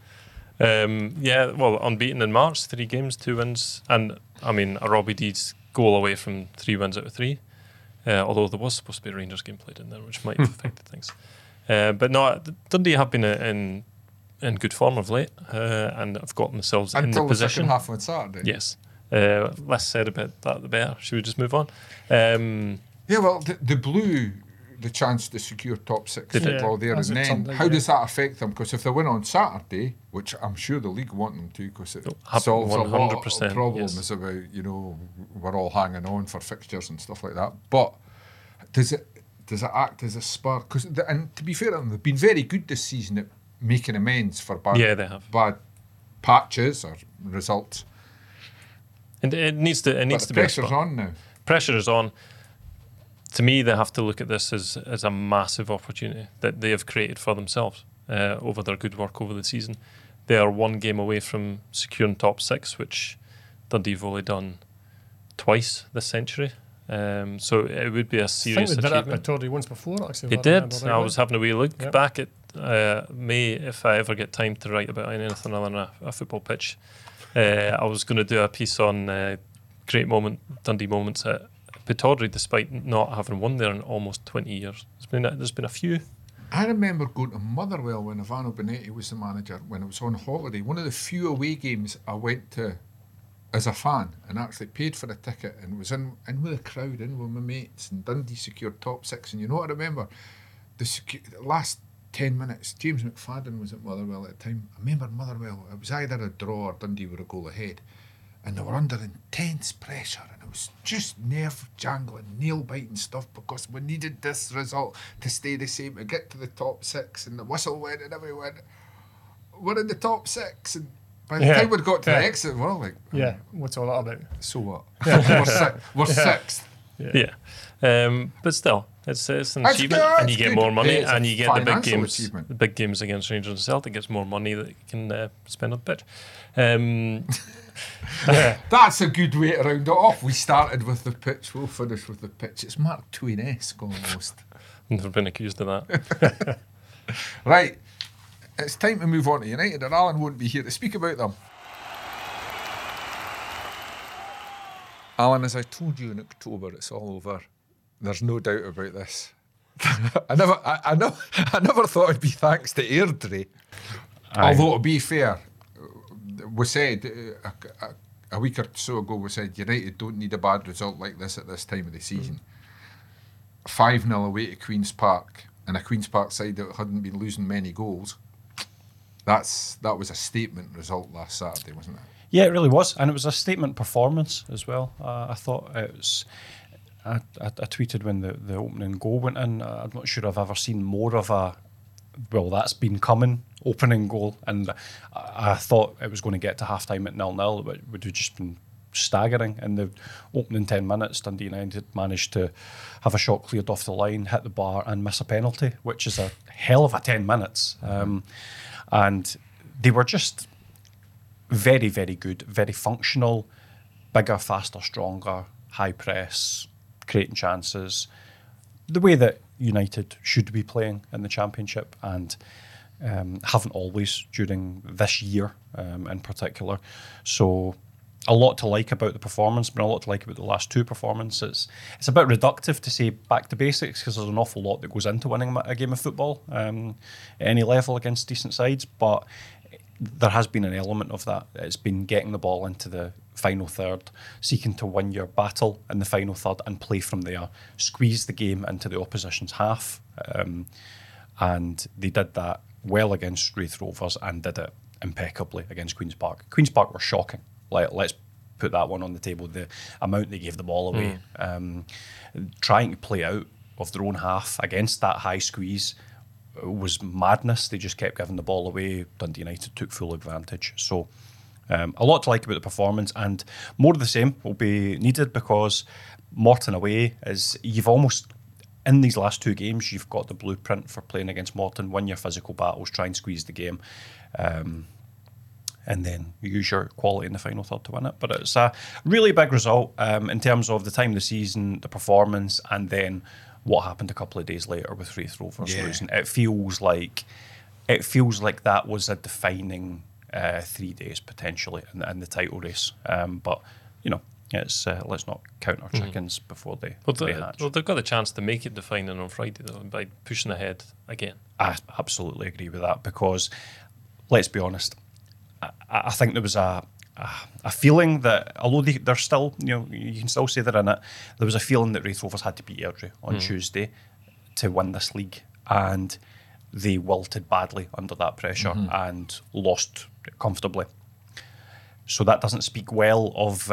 Well, unbeaten in March, 3 games, 2 wins, and I mean a Robbie Deeds goal away from 3 wins out of 3. Although there was supposed to be a Rangers game played in there, which might have affected things. But no, Dundee have been in good form of late, and have gotten themselves in the position. Until the second half on Saturday. Yes. Less said about that, the better. Should we just move on? Yeah, well, the Blue, the chance to secure top 6 football there, and then how does that affect them? Because if they win on Saturday, which I'm sure the league want them to, because it solves 100%, a lot of problems about, we're all hanging on for fixtures and stuff like that. But does it act as a spur? And to be fair to them, they've been very good this season at making amends for bad patches or results. And it needs to be a spur. Pressure's on now. Pressure is on. To me, they have to look at this as a massive opportunity that they have created for themselves over their good work over the season. They are 1 game away from securing top 6, which Dundee have only done twice this century. So it would be a serious achievement. I think they did it Tory once before, actually. They did. I was having a wee look back at May, if I ever get time to write about anything other than a football pitch. I was going to do a piece on Dundee moments at Pittodrie, despite not having won there in almost 20 years. There's been a few. I remember going to Motherwell when Ivano Bonetti was the manager, when I was on holiday. One of the few away games I went to as a fan and actually paid for a ticket and was in with the crowd, in with my mates, and Dundee secured top 6. And you know what I remember? The last 10 minutes, James McFadden was at Motherwell at the time. I remember Motherwell, it was either a draw or Dundee were a goal ahead. And they were under intense pressure, and it was just nerve-jangling, nail-biting stuff, because we needed this result to stay the same, to get to the top 6, and the whistle went and everyone. We're in the top 6, and by the time we'd got to the exit, we're all like, Yeah, what's all that about? so what? We're sixth. Yeah. But still, it's an That's achievement, good, and you it's get good. more money, Yeah, it's a and you get the big financial games. achievement. The big games against Rangers and Celtic gets more money that you can spend on the pitch. That's a good way to round it off. We started with the pitch, we'll finish with the pitch. It's Mark Twain-esque almost. Never been accused of that. Right, it's time to move on to United, and Alan won't be here to speak about them. Alan, as I told you in October, it's all over. There's no doubt about this. I never thought it'd be thanks to Airdrie. Although, to be fair, we said a week or so ago, we said United don't need a bad result like this at this time of the season. 5-0 away to Queen's Park, and a Queen's Park side that hadn't been losing many goals. That was a statement result last Saturday, wasn't it? Yeah, it really was, and it was a statement performance as well. I thought it was. I tweeted when the opening goal went in. I'm not sure I've ever seen more of a, well, that's been coming opening goal, and I thought it was going to get to half-time at 0-0, but it would have just been staggering. In the opening 10 minutes, Dundee United managed to have a shot cleared off the line, hit the bar, and miss a penalty, which is a hell of a 10 minutes. And they were just very, very good, very functional, bigger, faster, stronger, high press, creating chances, the way that United should be playing in the Championship, and haven't always during this year in particular. So a lot to like about the performance, but a lot to like about the last two performances. It's a bit reductive to say back to basics, because there's an awful lot that goes into winning a game of football at any level against decent sides, but there has been an element of that. It's been getting the ball into the final third, seeking to win your battle in the final third and play from there, squeeze the game into the opposition's half. And they did that well against Wraith Rovers and did it impeccably against Queen's Park. Queen's Park were shocking. Let's put that one on the table. The amount they gave the ball away, trying to play out of their own half against that high squeeze was madness. They just kept giving the ball away. Dundee United took full advantage. So a lot to like about the performance, and more of the same will be needed, because Morton away is, you've almost, in these last two games, you've got the blueprint for playing against Morton. Win your physical battles, try and squeeze the game, and then use your quality in the final third to win it. But it's a really big result in terms of the time of the season, the performance, and then what happened a couple of days later with Wraith Rovers losing. It feels like that was a defining 3 days potentially in the title race. But you know, it's let's not count our chickens before they hatch. Well, they've got the chance to make it defining on Friday though by pushing ahead again. I absolutely agree with that, because let's be honest, I think there was a feeling that, although they're still, you know, you can still say they're in it, there was a feeling that Wraith Rovers had to beat Airdrie on Tuesday to win this league, and they wilted badly under that pressure and lost comfortably. So that doesn't speak well of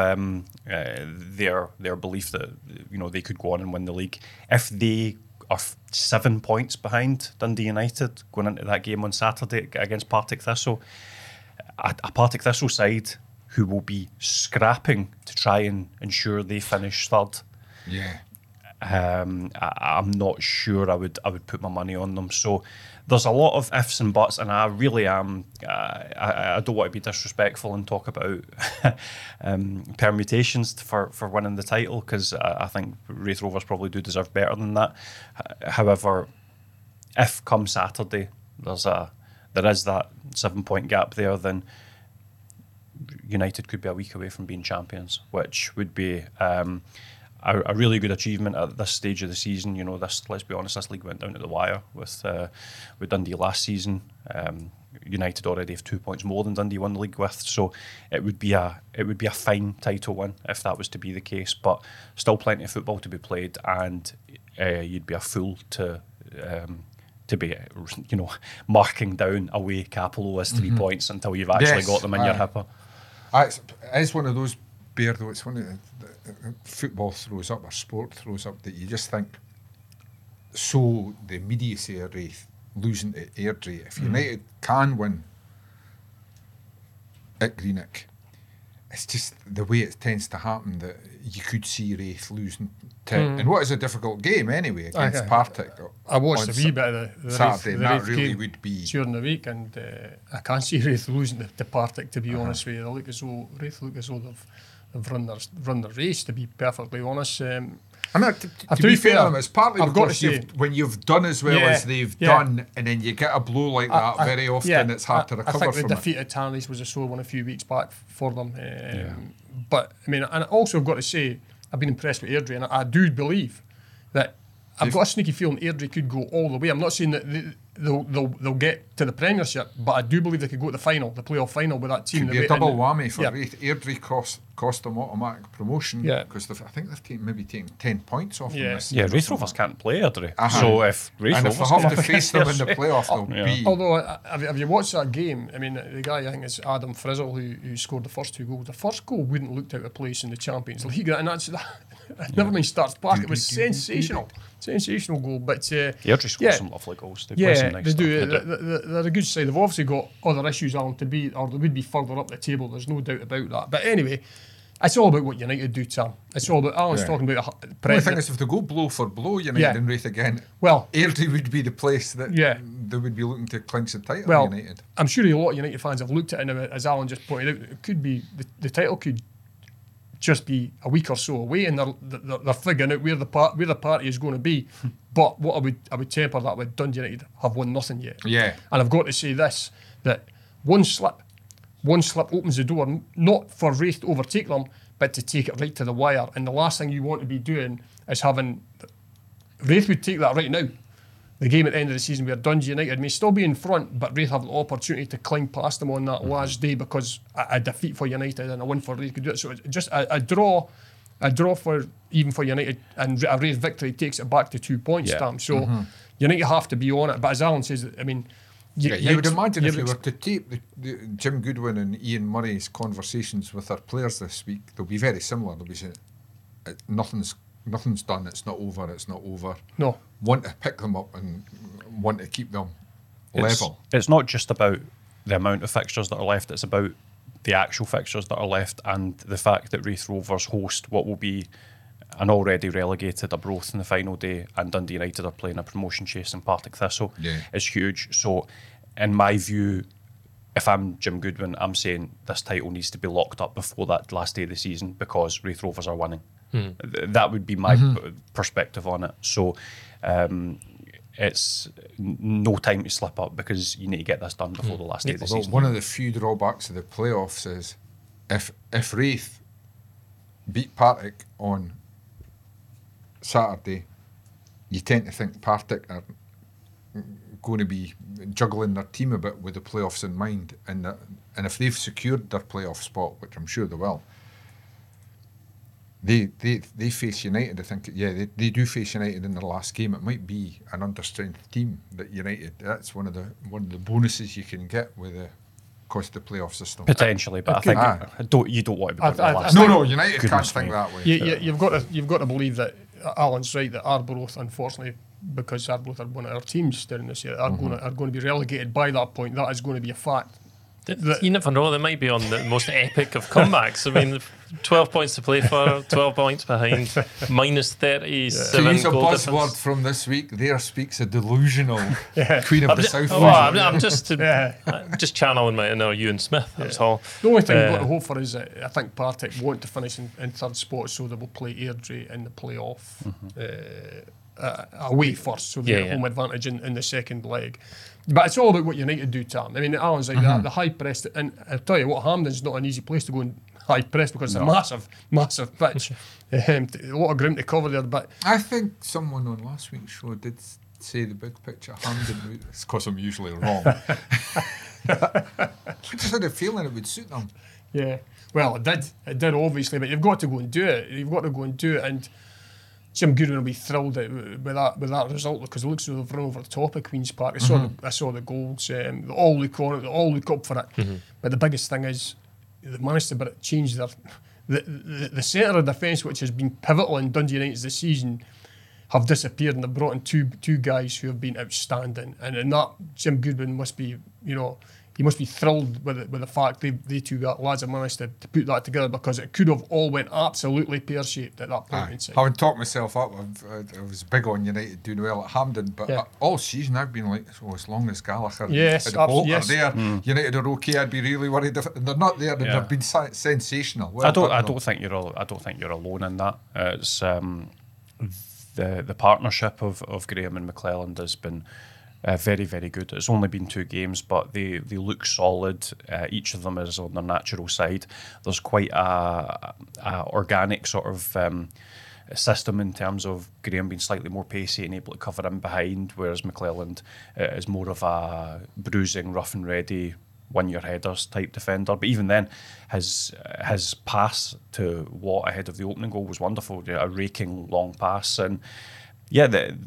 their belief that, you know, they could go on and win the league. If they are 7 points behind Dundee United going into that game on Saturday against Partick Thistle, a Partick Thistle side who will be scrapping to try and ensure they finish third. Yeah. I'm not sure I would put my money on them. So there's a lot of ifs and buts, and I really am. I don't want to be disrespectful and talk about permutations for winning the title, because I think Wraith Rovers probably do deserve better than that. However, if come Saturday there is that 7 point gap there, then United could be a week away from being champions, which would be a really good achievement at this stage of the season. You know, let's be honest, this league went down to the wire with Dundee last season. United already have 2 points more than Dundee won the league with. So it would be a fine title win if that was to be the case. But still plenty of football to be played, and you'd be a fool to be, marking down away Capello as 3 points until you've actually got them in your hipper. It's one of those, Bear, though, it's one of the football throws up, or sport throws up, that you just think, so the immediacy of Raith losing to Airdrie, if United can win at Greenock, it's just the way it tends to happen that you could see Raith losing in what is a difficult game anyway against Partick. I watched a wee bit of the Saturday, and that Raith really game would be during the week, and I can't see Raith losing to Partick, to be honest with you. Raith look as though they've run their race, to be perfectly honest. And to be fair to them, it's partly I've got because to say, when you've done as well as they've done, and then you get a blow like that, very often it's hard to recover I think from the defeat at Tanneys was a sore one a few weeks back for them. But, I mean, and also I've got to say, I've been impressed with Airdrie, and I do believe that I've got a sneaky feeling Airdrie could go all the way. I'm not saying that they'll get to the Premiership, but I do believe they could go to the final, the playoff final with that team. Could be a double whammy for Raith. Airdrie cost them automatic promotion because I think they've taken 10 points off them this season. Yeah, Raith Rovers can't play Airdrie. So if Raith Rovers they have to face them in the playoff, they'll be... Although, have you watched that game? I mean, the guy, I think it's Adam Frizzle, who scored the first 2 goals. The first goal wouldn't look out of place in the Champions League, and that's never mind Starts Park. It was sensational. Sensational goal, but Airdrie scored some lovely goals. They play some nice they do. stuff. They're a good side. They've obviously got other issues, Alan, to be, or they would be further up the table. There's no doubt about that. But anyway, it's all about what United do, Tom. It's all about Alan's talking about. The only thing is, if they go blow for blow, United and Raith again, well, Airdrie would be the place that they would be looking to clinch the title. Well, United. I'm sure a lot of United fans have looked at it, and as Alan just pointed out, it could be the title could just be a week or so away, and they're figuring out where the party is going to be. But what I would temper that with, Dundee United have won nothing yet. Yeah. And I've got to say this, that one slip opens the door, not for Raith to overtake them, but to take it right to the wire. And the last thing you want to be doing is having... Raith would take that right now. The game at the end of the season where Dundee United may still be in front, but Raith have the opportunity to cling past them on that last day, because a defeat for United and a win for Raith could do it. So it's just a draw for United, and a Raith victory takes it back to 2 points, Stamp. So United have to be on it. But as Alan says, I mean... You would imagine if you were to tape the Jim Goodwin and Ian Murray's conversations with their players this week, they'll be very similar. They'll be saying, nothing's done, it's not over. No. Want to pick them up and want to keep them level. It's not just about the amount of fixtures that are left, it's about the actual fixtures that are left, and the fact that Raith Rovers host what will be an already relegated Arbroath in the final day, and Dundee United are playing a promotion chase in Partick Thistle is huge. So in my view, if I'm Jim Goodwin, I'm saying this title needs to be locked up before that last day of the season, because Raith Rovers are winning. That would be my perspective on it. So it's no time to slip up, because you need to get this done before the last day of the season. One of the few drawbacks of the playoffs is if Raith beat Partick on Saturday, you tend to think Partick are going to be juggling their team a bit with the playoffs in mind, and if they've secured their playoff spot, which I'm sure they will, they face United. I think they do face United in their last game. It might be an understrength team that United. That's one of the bonuses you can get with the cost of the playoff system. Potentially, but I think you don't want to be going to the last. No, United can't think that way. You've got to believe that Alan's right, that Arbroath, unfortunately, because Arbroath are one of our teams during this year, are going to be relegated by that point. That is going to be a fact. You never know, they might be on the most epic of comebacks. I mean, 12 points to play for, 12 points behind, minus 37 to use a goal buzzword difference. from this week, there speaks a delusional Queen of the South. I'm just channeling my inner Ewan Smith, that's all. The only thing we've got to hope for is that I think Partick want to finish in third spot, so they will play Airdrie in the playoff away first, so they get home advantage in the second leg. But it's all about what United do, Tom. I mean, Alan's like that, the high press, and I'll tell you what, Hampden's not an easy place to go and high press, because it's a massive pitch. A lot of ground to cover there. But I think someone on last week's show did say the big picture Hampden. It's because I'm usually wrong. I just had a feeling it would suit them. Yeah. Well, it did obviously, but you've got to go and do it. And Jim Goodwin will be thrilled with that result because it looks as though they've run over the top of Queen's Park. I saw the goals. They all look on it. They all look up for it. Mm-hmm. But the biggest thing is they've managed to change the centre of defence, which has been pivotal in Dundee United this season, have disappeared, and they've brought in two guys who have been outstanding. And that Jim Goodwin must be, he must be thrilled with the fact they two lads have managed to put that together, because it could have all went absolutely pear-shaped at that point in time. Having talked myself up, I was big on United doing well at Hampden, but all season I've been like, as long as Gallagher and Bolt are there, United are okay. I'd be really worried if they're not there. Then they've been sensational. Well, I don't think you're alone in that. It's the partnership of Graham and McClelland has been very, very good. It's only been 2 games, but they look solid. Each of them is on their natural side. There's quite a organic sort of system in terms of Graham being slightly more pacey and able to cover in behind, whereas McClelland is more of a bruising, rough and ready, win-your headers type defender. But even then, his pass to Watt ahead of the opening goal was wonderful. A raking long pass. And yeah,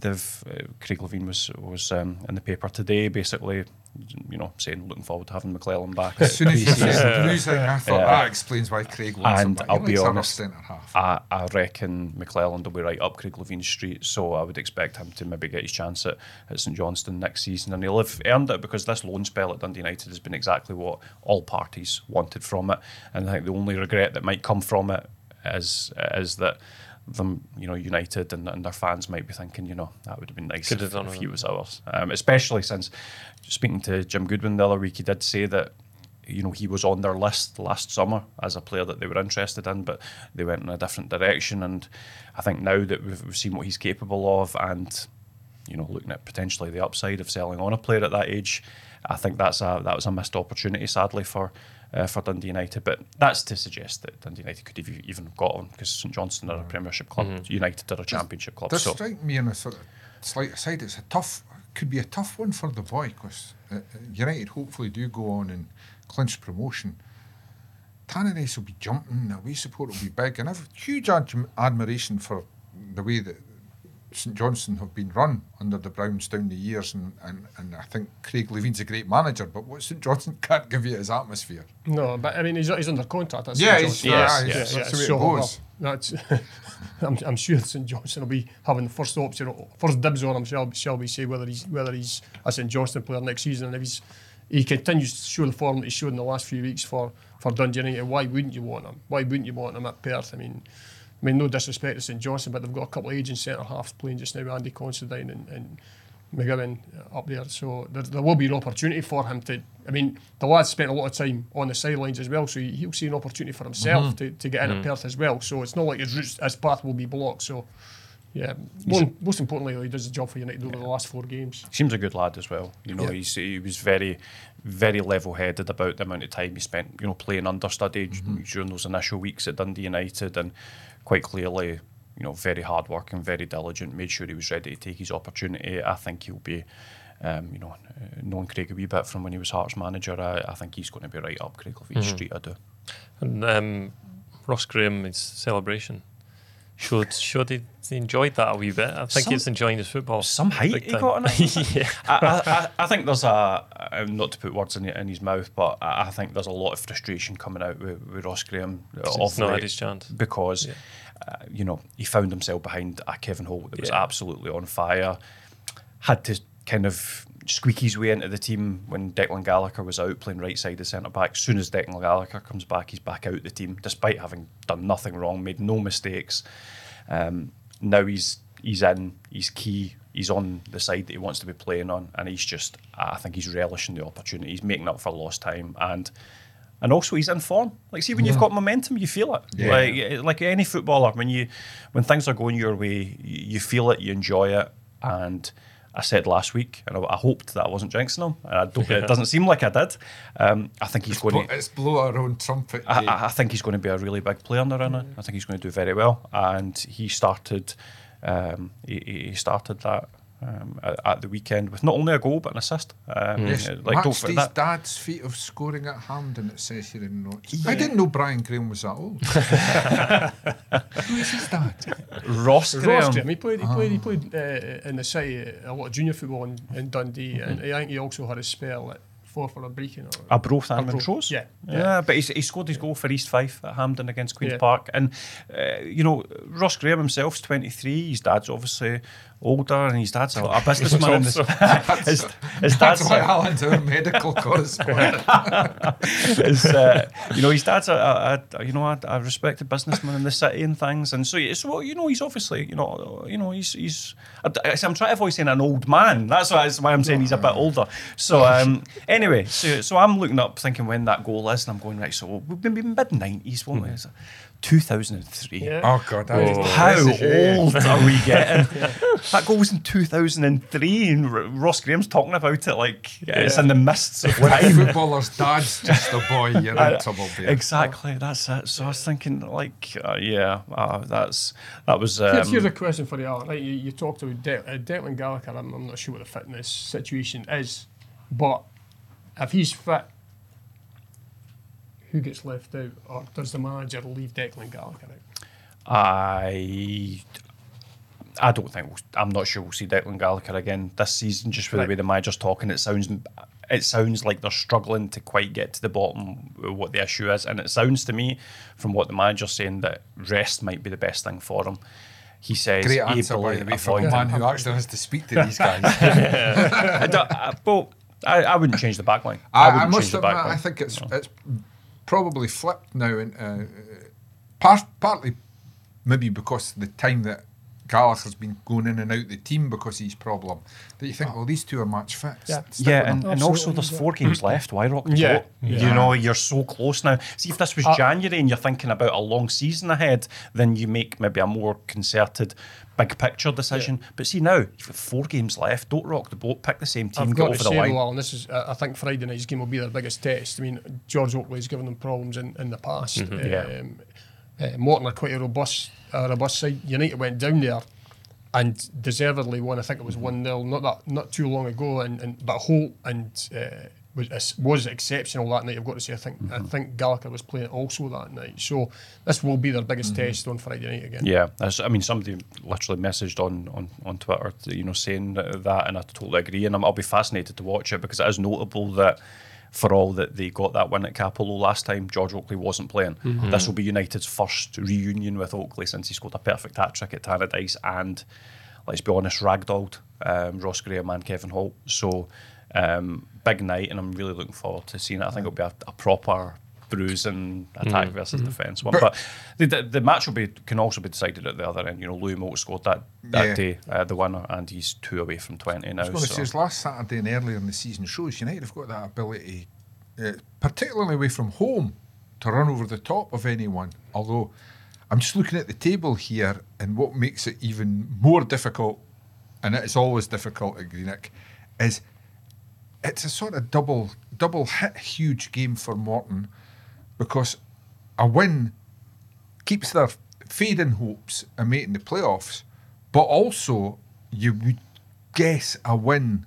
Craig Levein was in the paper today, basically, saying looking forward to having McClelland back. As soon as he said bruising, I thought that explains why Craig wants him And back. I'll be honest, centre-half. I reckon McClelland will be right up Craig Levein's street, so I would expect him to maybe get his chance at St Johnstone next season, and he'll have earned it, because this loan spell at Dundee United has been exactly what all parties wanted from it. And I think the only regret that might come from it is that them, United and their fans might be thinking, that would have been nice if he was ours. Especially since, speaking to Jim Goodwin the other week, he did say that he was on their list last summer as a player that they were interested in, but they went in a different direction. And I think now that we've seen what he's capable of, and looking at potentially the upside of selling on a player at that age, I think that was a missed opportunity, sadly, for Dundee United. But that's to suggest that Dundee United could have even got on, because St Johnstone are a Premiership club, United are a Championship club. Does strike me in a sort of slight aside, could be a tough one for the boy, because United hopefully do go on and clinch promotion. Tannadice will be jumping, the away support will be big, and I have huge admiration for the way that St Johnstone have been run under the Browns down the years, and I think Craig Levein's a great manager, but what St Johnstone can't give you is atmosphere. No, but I mean, he's under contract. That's That's the way it goes. That's I'm sure St Johnstone will be having the first dibs on him, shall we say, whether he's a St Johnstone player next season, and if he continues to show the form that he's showed in the last few weeks for Dundee United, why wouldn't you want him? Why wouldn't you want him at Perth? I mean, no disrespect to St Johnstone, but they've got a couple of aging centre-halves playing just now, Andy Considine and McGowan up there. So there will be an opportunity for him to... I mean, the lad spent a lot of time on the sidelines as well, so he'll see an opportunity for himself to get in at Perth as well. So it's not like his path will be blocked. So, yeah, most importantly, he does the job for United over the last 4 games. Seems a good lad as well. He was very, very level-headed about the amount of time he spent, playing understudy during those initial weeks at Dundee United, and quite clearly, very hard-working, very diligent, made sure he was ready to take his opportunity. I think he'll be, knowing Craig a wee bit from when he was Hearts manager, I think he's going to be right up Craig Levein's street, I do. And Ross Graham, his celebration, showed he enjoyed that a wee bit. I think he's enjoying his football. Some height he got on it. Yeah. I think there's not to put words in his mouth, but I think there's a lot of frustration coming out with Ross Graham. It's not had his chance. Because, he found himself behind a Kevin Holt that was absolutely on fire. Had to kind of squeak his way into the team when Declan Gallagher was out playing right side of centre-back. As soon as Declan Gallagher comes back, he's back out the team, despite having done nothing wrong, made no mistakes. Now he's in, he's key, he's on the side that he wants to be playing on, and I think he's relishing the opportunity. He's making up for lost time, and also he's in form. Like, see, when you've got momentum, you feel it. Yeah. Like any footballer, when things are going your way, you feel it, you enjoy it. And I said last week, and I hoped that I wasn't jinxing him, and it doesn't seem like I did. I think he's going to... It's blow our own trumpet. I think he's going to be a really big player in the run. I think he's going to do very well. And he started... he started that at the weekend with not only a goal but an assist. Yes, don't matched forget his that. dad's feat of scoring at Hampden, it says here in the notes. I didn't know Brian Graham was that old. Who is his dad? Ross Ross Graham. Graham, he played in the city a lot of junior football in Dundee, and I think he also had a spell at for a Brecon. Arbroath and Montrose. Yeah. But he scored his goal for East Fife at Hampden against Queen's Yeah. Park. And, Ross Graham himself's 23. His dad's obviously older, and his dad's a businessman. his dad's That's why Alan's our medical correspondent. his dad's a respected businessman in the city and things, and so he's obviously he's. I'm trying to avoid saying an old man. That's why I'm saying he's a bit older. So anyway, so I'm looking up thinking when that goal is, and I'm going right. So we've been mid-90s, won't we? 2003. Yeah. Oh God, How old are we getting? That goal was in 2003, and Ross Graham's talking about it like it's in the mists of When a time. footballer's dad's just a boy, you're in trouble there. Exactly, that's it. So I was thinking, that was. Here's a question for you, Alan. Right, you talked about Declan Gallagher. I'm not sure what the fitness situation is, but if he's fit, who gets left out, or does the manager leave Declan Gallagher out? I don't think I'm not sure we'll see Declan Gallagher again this season. Just with the way the manager's talking, it sounds like they're struggling to quite get to the bottom of what the issue is, and it sounds to me, from what the manager's saying, that rest might be the best thing for him. He says, Great answer, by the way, from a avoid man who actually has to speak to these guys. I wouldn't change the backline. I must admit, I think it's probably flipped now, and partly maybe because of the time that Gallagher's been going in and out the team because of his problem, that you think, well, these two are match fit. Stick with them. and also there's 4 games left. Why rock the Yeah. boat? You're so close now. See, if this was January and you're thinking about a long season ahead, then you make maybe a more concerted, big picture decision. But see now, you've got 4 games left. Don't rock the boat. Pick the same team. I've Get got over to the say, line. though, Alan, this is, I think Friday night's game will be their biggest test. I mean, George Oakley's given them problems in the past. Morton are quite a robust side. United went down there and deservedly won. I think it was 1-0 not too long ago. But Holt was exceptional that night. I've got to say, I think Gallagher was playing also that night. So this will be their biggest test on Friday night again. Yeah, somebody literally messaged on Twitter, saying that, and I totally agree. And I'll be fascinated to watch it because it is notable that for all that they got that win at Capello last time, George Oakley wasn't playing. This will be United's first reunion with Oakley since he scored a perfect hat-trick at Tannadice and, let's be honest, ragdolled Ross Graham and Kevin Holt. So, big night, and I'm really looking forward to seeing it. I think it'll be a proper bruising attack versus defence one. But the match can also be decided at the other end. Louis Moult scored that day, the winner, and he's 2 away from 20 now. I was going to say, last Saturday and earlier in the season shows United have got that ability, particularly away from home, to run over the top of anyone. Although I'm just looking at the table here, and what makes it even more difficult, and it's always difficult at Greenock, is it's a sort of double hit huge game for Morton, because a win keeps their fading hopes of making the playoffs, but also you would guess a win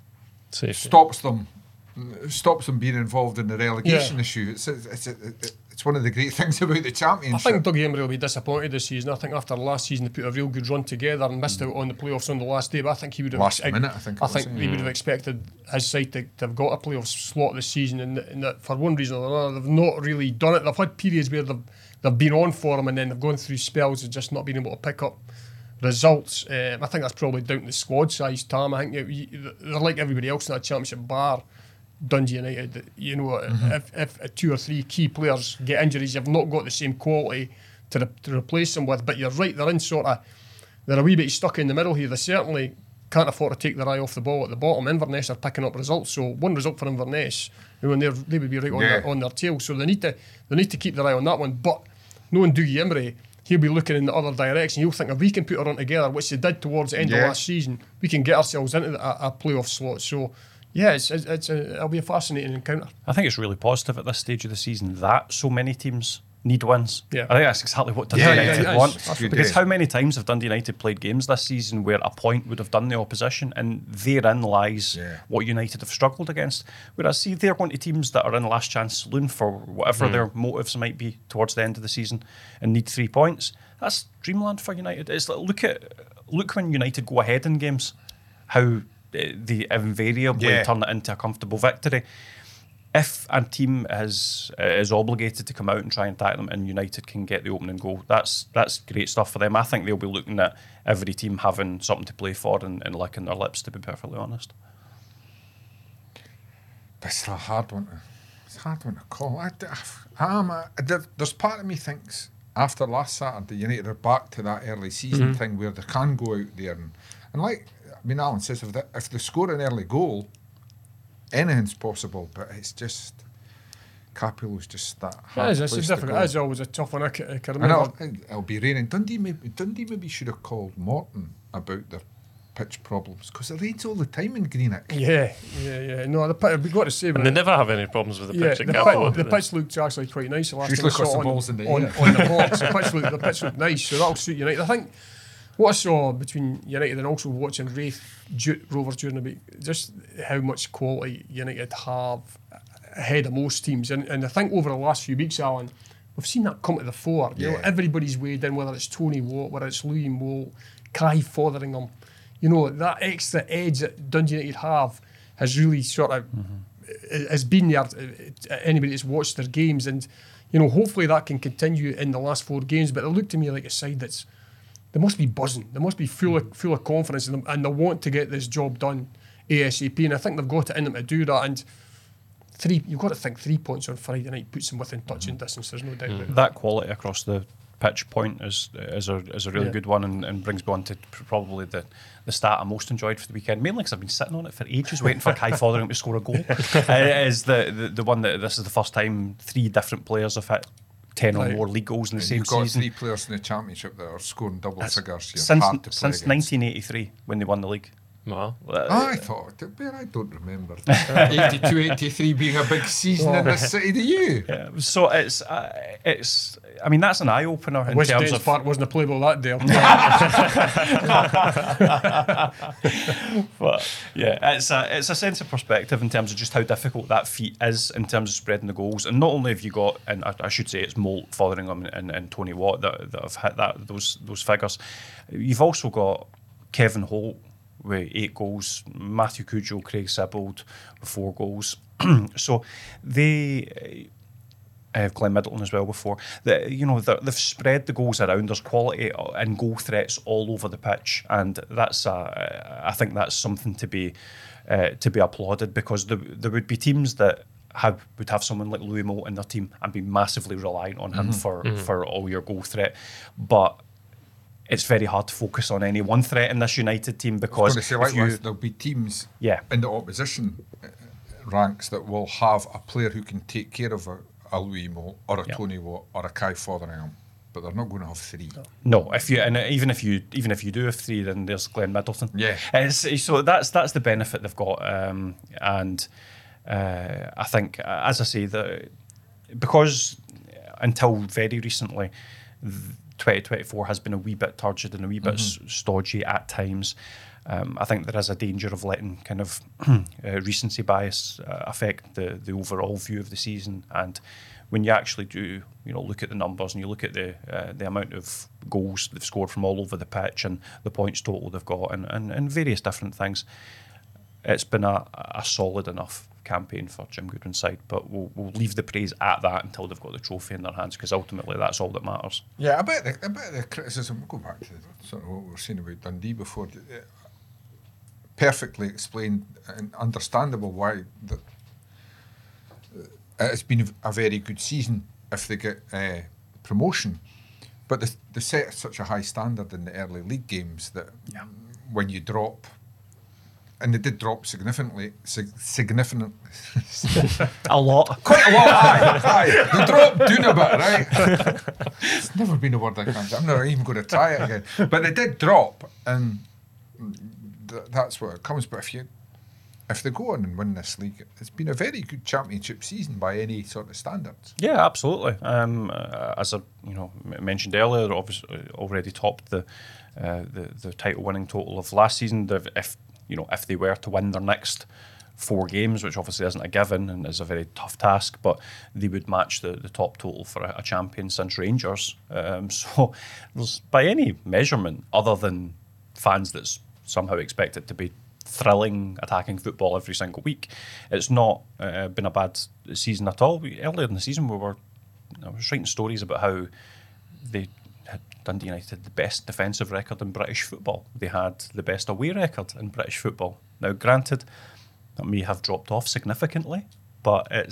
stops them being involved in the relegation issue. It's one of the great things about the championship. I think Dougie Emery will be disappointed this season. I think after last season they put a real good run together and missed out on the playoffs on the last day. But I think he would have Last minute, I think he would have expected his side to have got a playoff slot this season, and that for one reason or another they've not really done it. They've had periods where they've been on for them, and then they've gone through spells of just not being able to pick up results. I think that's probably down to the squad size, Tam. I think they're like everybody else in that championship, bar Dundee United. If 2 or 3 key players get injuries, you've not got the same quality to replace them with. But you're right, they're a wee bit stuck in the middle here. They certainly can't afford to take their eye off the ball at the bottom. Inverness are picking up results, so one result for Inverness, they would be right on their tail. So they need to keep their eye on that one. But knowing Dougie Emery, he'll be looking in the other direction. He'll think if we can put a run together, which they did towards the end of last season, we can get ourselves into a playoff slot. So yeah, it'll be a fascinating encounter. I think it's really positive at this stage of the season that so many teams need wins. Yeah. I think that's exactly what Dundee Yeah, United yeah, want. that's good, Because yeah. how many times have Dundee United played games this season where a point would have done the opposition, and therein lies what United have struggled against. Whereas, see, they're going to teams that are in last chance saloon for whatever their motives might be towards the end of the season and need 3 points. That's dreamland for United. It's like, look when United go ahead in games, how they invariably turn it into a comfortable victory. If a team is obligated to come out and try and attack them, and United can get the opening goal, that's great stuff for them. I think they'll be looking at every team having something to play for and licking their lips, to be perfectly honest. But it's a hard one. It's a hard one to call. There's part of me thinks after last Saturday, United are back to that early season thing where they can go out there and like, I mean, Alan says if they score an early goal, anything's possible, but it's just Capello's just that hard It's place to difficult. go. It's always a tough one. I can I remember. know it'll be raining. Dundee maybe should have called Morton about their pitch problems because it rains all the time in Greenock. Yeah. No, we've got to say, And they never have any problems with the pitch at the, Capello. the pitch looked actually quite nice the last time I Usually saw the it balls in the on air. the box. The pitch looked nice, so that'll suit United. I think what I saw between United and also watching Wraith Rovers during the week, just how much quality United have ahead of most teams. And I think over the last few weeks, Alan, we've seen that come to the fore. You know, everybody's weighed in, whether it's Tony Watt, whether it's Louis Moult, Kai Fotheringham. You know, that extra edge that Dundee United have has really sort of has been there to anybody that's watched their games. And, you know, hopefully that can continue in the last 4 games. But they look to me like a side that's, they must be buzzing. They must be full of confidence in them, and they want to get this job done ASAP. And I think they've got it in them to do that. And you've got to think 3 points on Friday night puts them within touching distance. There's no doubt about That quality across the pitch point is a really good one, and brings me on to probably the stat I most enjoyed for the weekend, mainly because I've been sitting on it for ages waiting for Kai Fotheringham to score a goal. Is the one that this is the first time 3 different players have hit 10 or more league goals in the same You've got season. 3 players in the Championship that are scoring double figures. You're Since hard to play against. 1983 when they won the league. Wow. I thought, but I don't remember 82, 83 being a big season in this city. Do you? Yeah, so it's. I mean, that's an eye opener in West terms Dens of. Park wasn't playable that day. But yeah, it's a sense of perspective in terms of just how difficult that feat is in terms of spreading the goals. And not only have you got, and I should say it's Moult, Fotheringham, and Tony Watt that have hit those figures. You've also got Kevin Holt with 8 goals, Matthew Cudjoe, Craig Sibbald with 4 goals. So they. Glenn Middleton as well before. They've spread the goals around. There's quality and goal threats all over the pitch, and that's I think that's something to be applauded, because there would be teams that would have someone like Louis Moult in their team and be massively reliant on him for all your goal threat, but it's very hard to focus on any one threat in this United team, because there'll be teams in the opposition ranks that will have a player who can take care of a Louis Moult or a Tony Watt or a Kai Fotheringham, but they're not going to have 3. No, even if you do have 3, then there's Glenn Middleton. Yeah. So that's the benefit they've got, and I think, as I say, because until very recently, 2024 has been a wee bit turgid and a wee bit stodgy at times. I think there is a danger of letting kind of recency bias affect the overall view of the season. And when you actually do, look at the numbers and you look at the amount of goals they've scored from all over the pitch and the points total they've got and various different things, it's been a solid enough campaign for Jim Goodwin's side. But we'll leave the praise at that until they've got the trophy in their hands, because ultimately that's all that matters. Yeah, I bet the criticism. We'll go back to sort of what we were saying about Dundee before. Perfectly explained and understandable why it's been a very good season if they get promotion, but they set such a high standard in the early league games that when you drop, and they did drop significantly, A lot. quite a lot. Aye. They dropped down a bit, right? It's never been a word I can't say. I'm not even going to try it again. But they did drop, and that's what it comes. But if they go on and win this league, it's been a very good championship season by any sort of standards. Yeah, absolutely. As I mentioned earlier, obviously already topped the title winning total of last season. If they were to win their next 4 games, which obviously isn't a given and is a very tough task, but they would match the top total for a champion since Rangers. So there's, by any measurement, other than fans that somehow expect it to be thrilling attacking football every single week, it's not been a bad season at all. Earlier in the season, I was writing stories about how Dundee United had the best defensive record in British football. They had the best away record in British football. Now, granted, that may have dropped off significantly, but it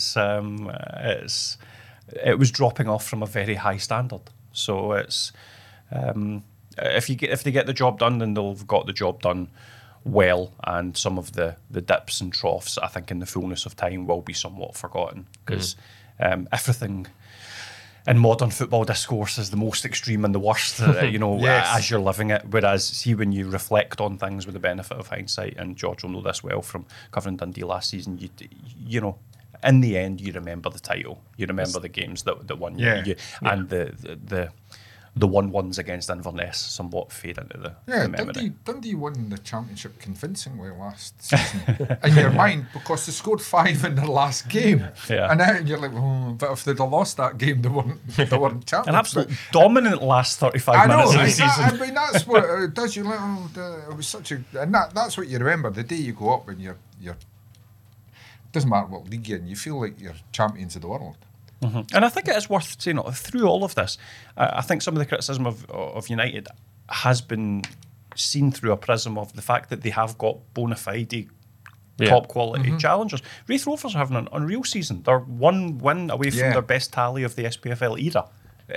was dropping off from a very high standard. So it's if they get the job done, then they'll have got the job done well, and some of the dips and troughs, I think, in the fullness of time, will be somewhat forgotten, because everything in modern football discourse is the most extreme and the worst, Yes. as you're living it. Whereas, see, when you reflect on things with the benefit of hindsight, and George will know this well from covering Dundee last season, in the end, you remember the title, you remember the games that won you, and the 1-1s against Inverness somewhat fade into the memory. Dundee won the championship convincingly last season in your mind, because they scored 5 in their last game. Yeah. And now you're like, but if they'd have lost that game, they weren't champions. An absolute dominant last 35 minutes of the season. I mean, that's what it does. You're like, it was such a, and that's what you remember the day you go up and you're. It doesn't matter what league you're in, you feel like you're champions of the world. Mm-hmm. And I think it is worth saying, through all of this, I think some of the criticism of United has been seen through a prism of the fact that they have got bona fide top quality challengers. Wraith Rovers are having an unreal season. They're 1 win away from their best tally of the SPFL era.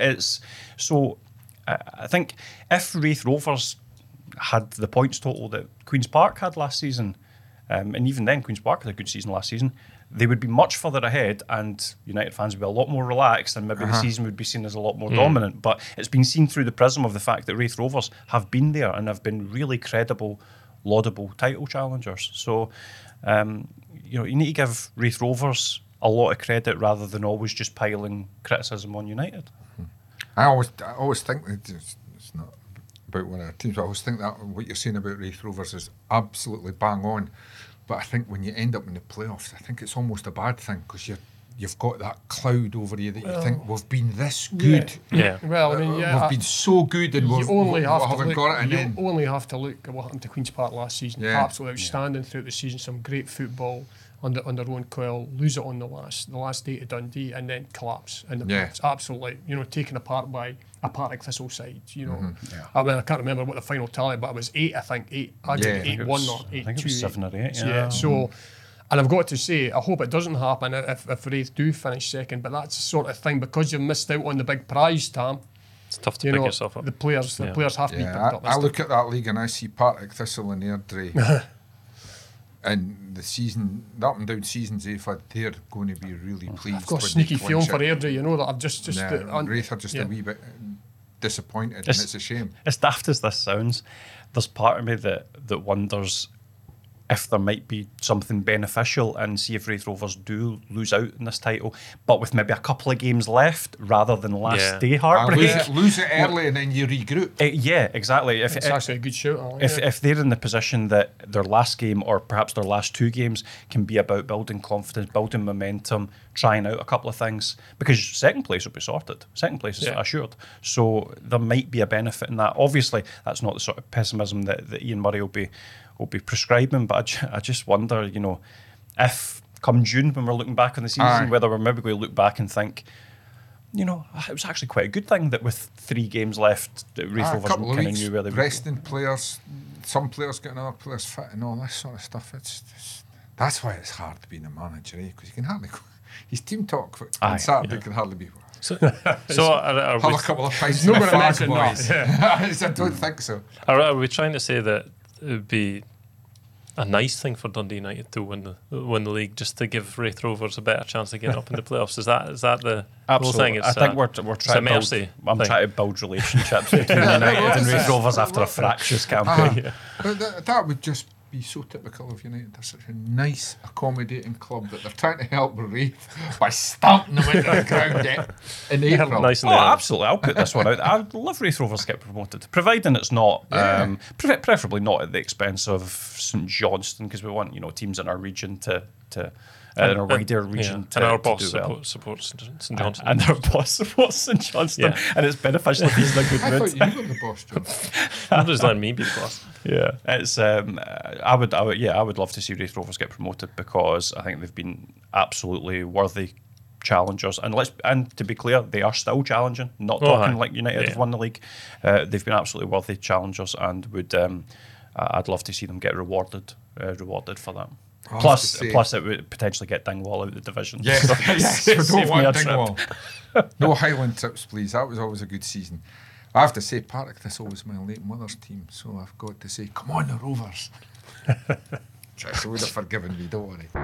I think if Wraith Rovers had the points total that Queen's Park had last season, and even then Queen's Park had a good season last season, they would be much further ahead, and United fans would be a lot more relaxed, and maybe the season would be seen as a lot more dominant. But it's been seen through the prism of the fact that Wraith Rovers have been there and have been really credible, laudable title challengers. So, you need to give Wraith Rovers a lot of credit rather than always just piling criticism on United. I always think that it's not about one of our teams, but I always think that what you're saying about Wraith Rovers is absolutely bang on. But I think when you end up in the playoffs, I think it's almost a bad thing, because you've got that cloud over you that you think we've been this good. Yeah. Well, I mean, we've been so good, and we haven't got it. And then only have to look at what happened to Queen's Park last season. Yeah. Absolutely outstanding throughout the season. Some great football under Owen Quell. Lose it on the last day to Dundee, and then collapse in the playoffs. Absolutely, taken apart by a Partick Thistle side. I mean, I can't remember what the final tally, but it was 8. I think 8. I think 8-1 or 8-2. I think it was 7 or 8. Yeah. So, and I've got to say, I hope it doesn't happen if Wraith do finish second. But that's the sort of thing, because you've missed out on the big prize, Tam. It's tough to pick yourself up. The players have to be picked up. I look at that league and I see Partick Thistle and Airdrie. And the season, the up and down seasons they've had, they're going to be really pleased. I've got a sneaky feeling for Airdrie, that I've just Wraith are just a wee bit disappointed, and it's a shame. As daft as this sounds, there's part of me that wonders if there might be something beneficial, and see if Wraith Rovers do lose out in this title, but with maybe a couple of games left rather than last day heartbreak. Lose it early and then you regroup. Yeah, exactly. It's actually a good shout. If they're in the position that their last game, or perhaps their last 2 games, can be about building confidence, building momentum, trying out a couple of things, because second place will be sorted. Second place is assured. So there might be a benefit in that. Obviously, that's not the sort of pessimism that Ian Murray will be prescribing, but I just wonder, if come June, when we're looking back on the season, whether we're maybe going to look back and think, it was actually quite a good thing that with 3 games left, Wraith Rovers kind of knew where they were. Resting players, some players getting other players fit, and all this sort of stuff. That's why it's hard to be the manager, because you can hardly go. His team talk on Saturday can hardly be. So have a couple of pints. No in the going to flag, mention boys. that. I don't think so. Are we trying to say that it would be a nice thing for Dundee United to win the league, just to give Wraith Rovers a better chance of getting up in the playoffs? Is that the whole thing? I think we're trying to build relationships between United and Wraith Rovers after a fractious campaign. But that would just be so typical of United. They're such a nice, accommodating club that they're trying to help Raith by stamping them into the ground in April. Nice and Oh, there. absolutely. I'll put this one out. I'd love Raith Rovers to get promoted, providing it's not, preferably not at the expense of St Johnstone, because we want teams in our region to in our wider region to and our to boss do well. supports St Johnstone. And our boss supports St Johnstone, and it's beneficial if he's in a good I mood. thought you were the boss, John. I'm just letting me be the boss. Yeah, it's. I would love to see Raith Rovers get promoted because I think they've been absolutely worthy challengers, and to be clear, they are still challenging. Not talking like United have won the league. They've been absolutely worthy challengers, and would. I'd love to see them get rewarded for that. Plus, it would potentially get Dingwall out of the division. Yes, So yes, save we don't me want a trip. Dingwall. No Highland trips, please. That was always a good season. I have to say, Partick Thistle was my late mother's team, so I've got to say, come on, the Rovers. Tressa would have forgiven me, don't worry.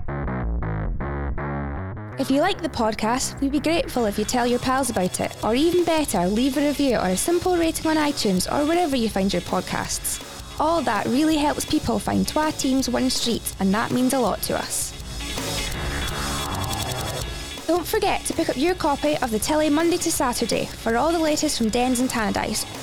If you like the podcast, we'd be grateful if you tell your pals about it, or even better, leave a review or a simple rating on iTunes or wherever you find your podcasts. All that really helps people find Twa Teams One Street, and that means a lot to us. Don't forget to pick up your copy of the Telly Monday to Saturday for all the latest from Dens and Tannadice,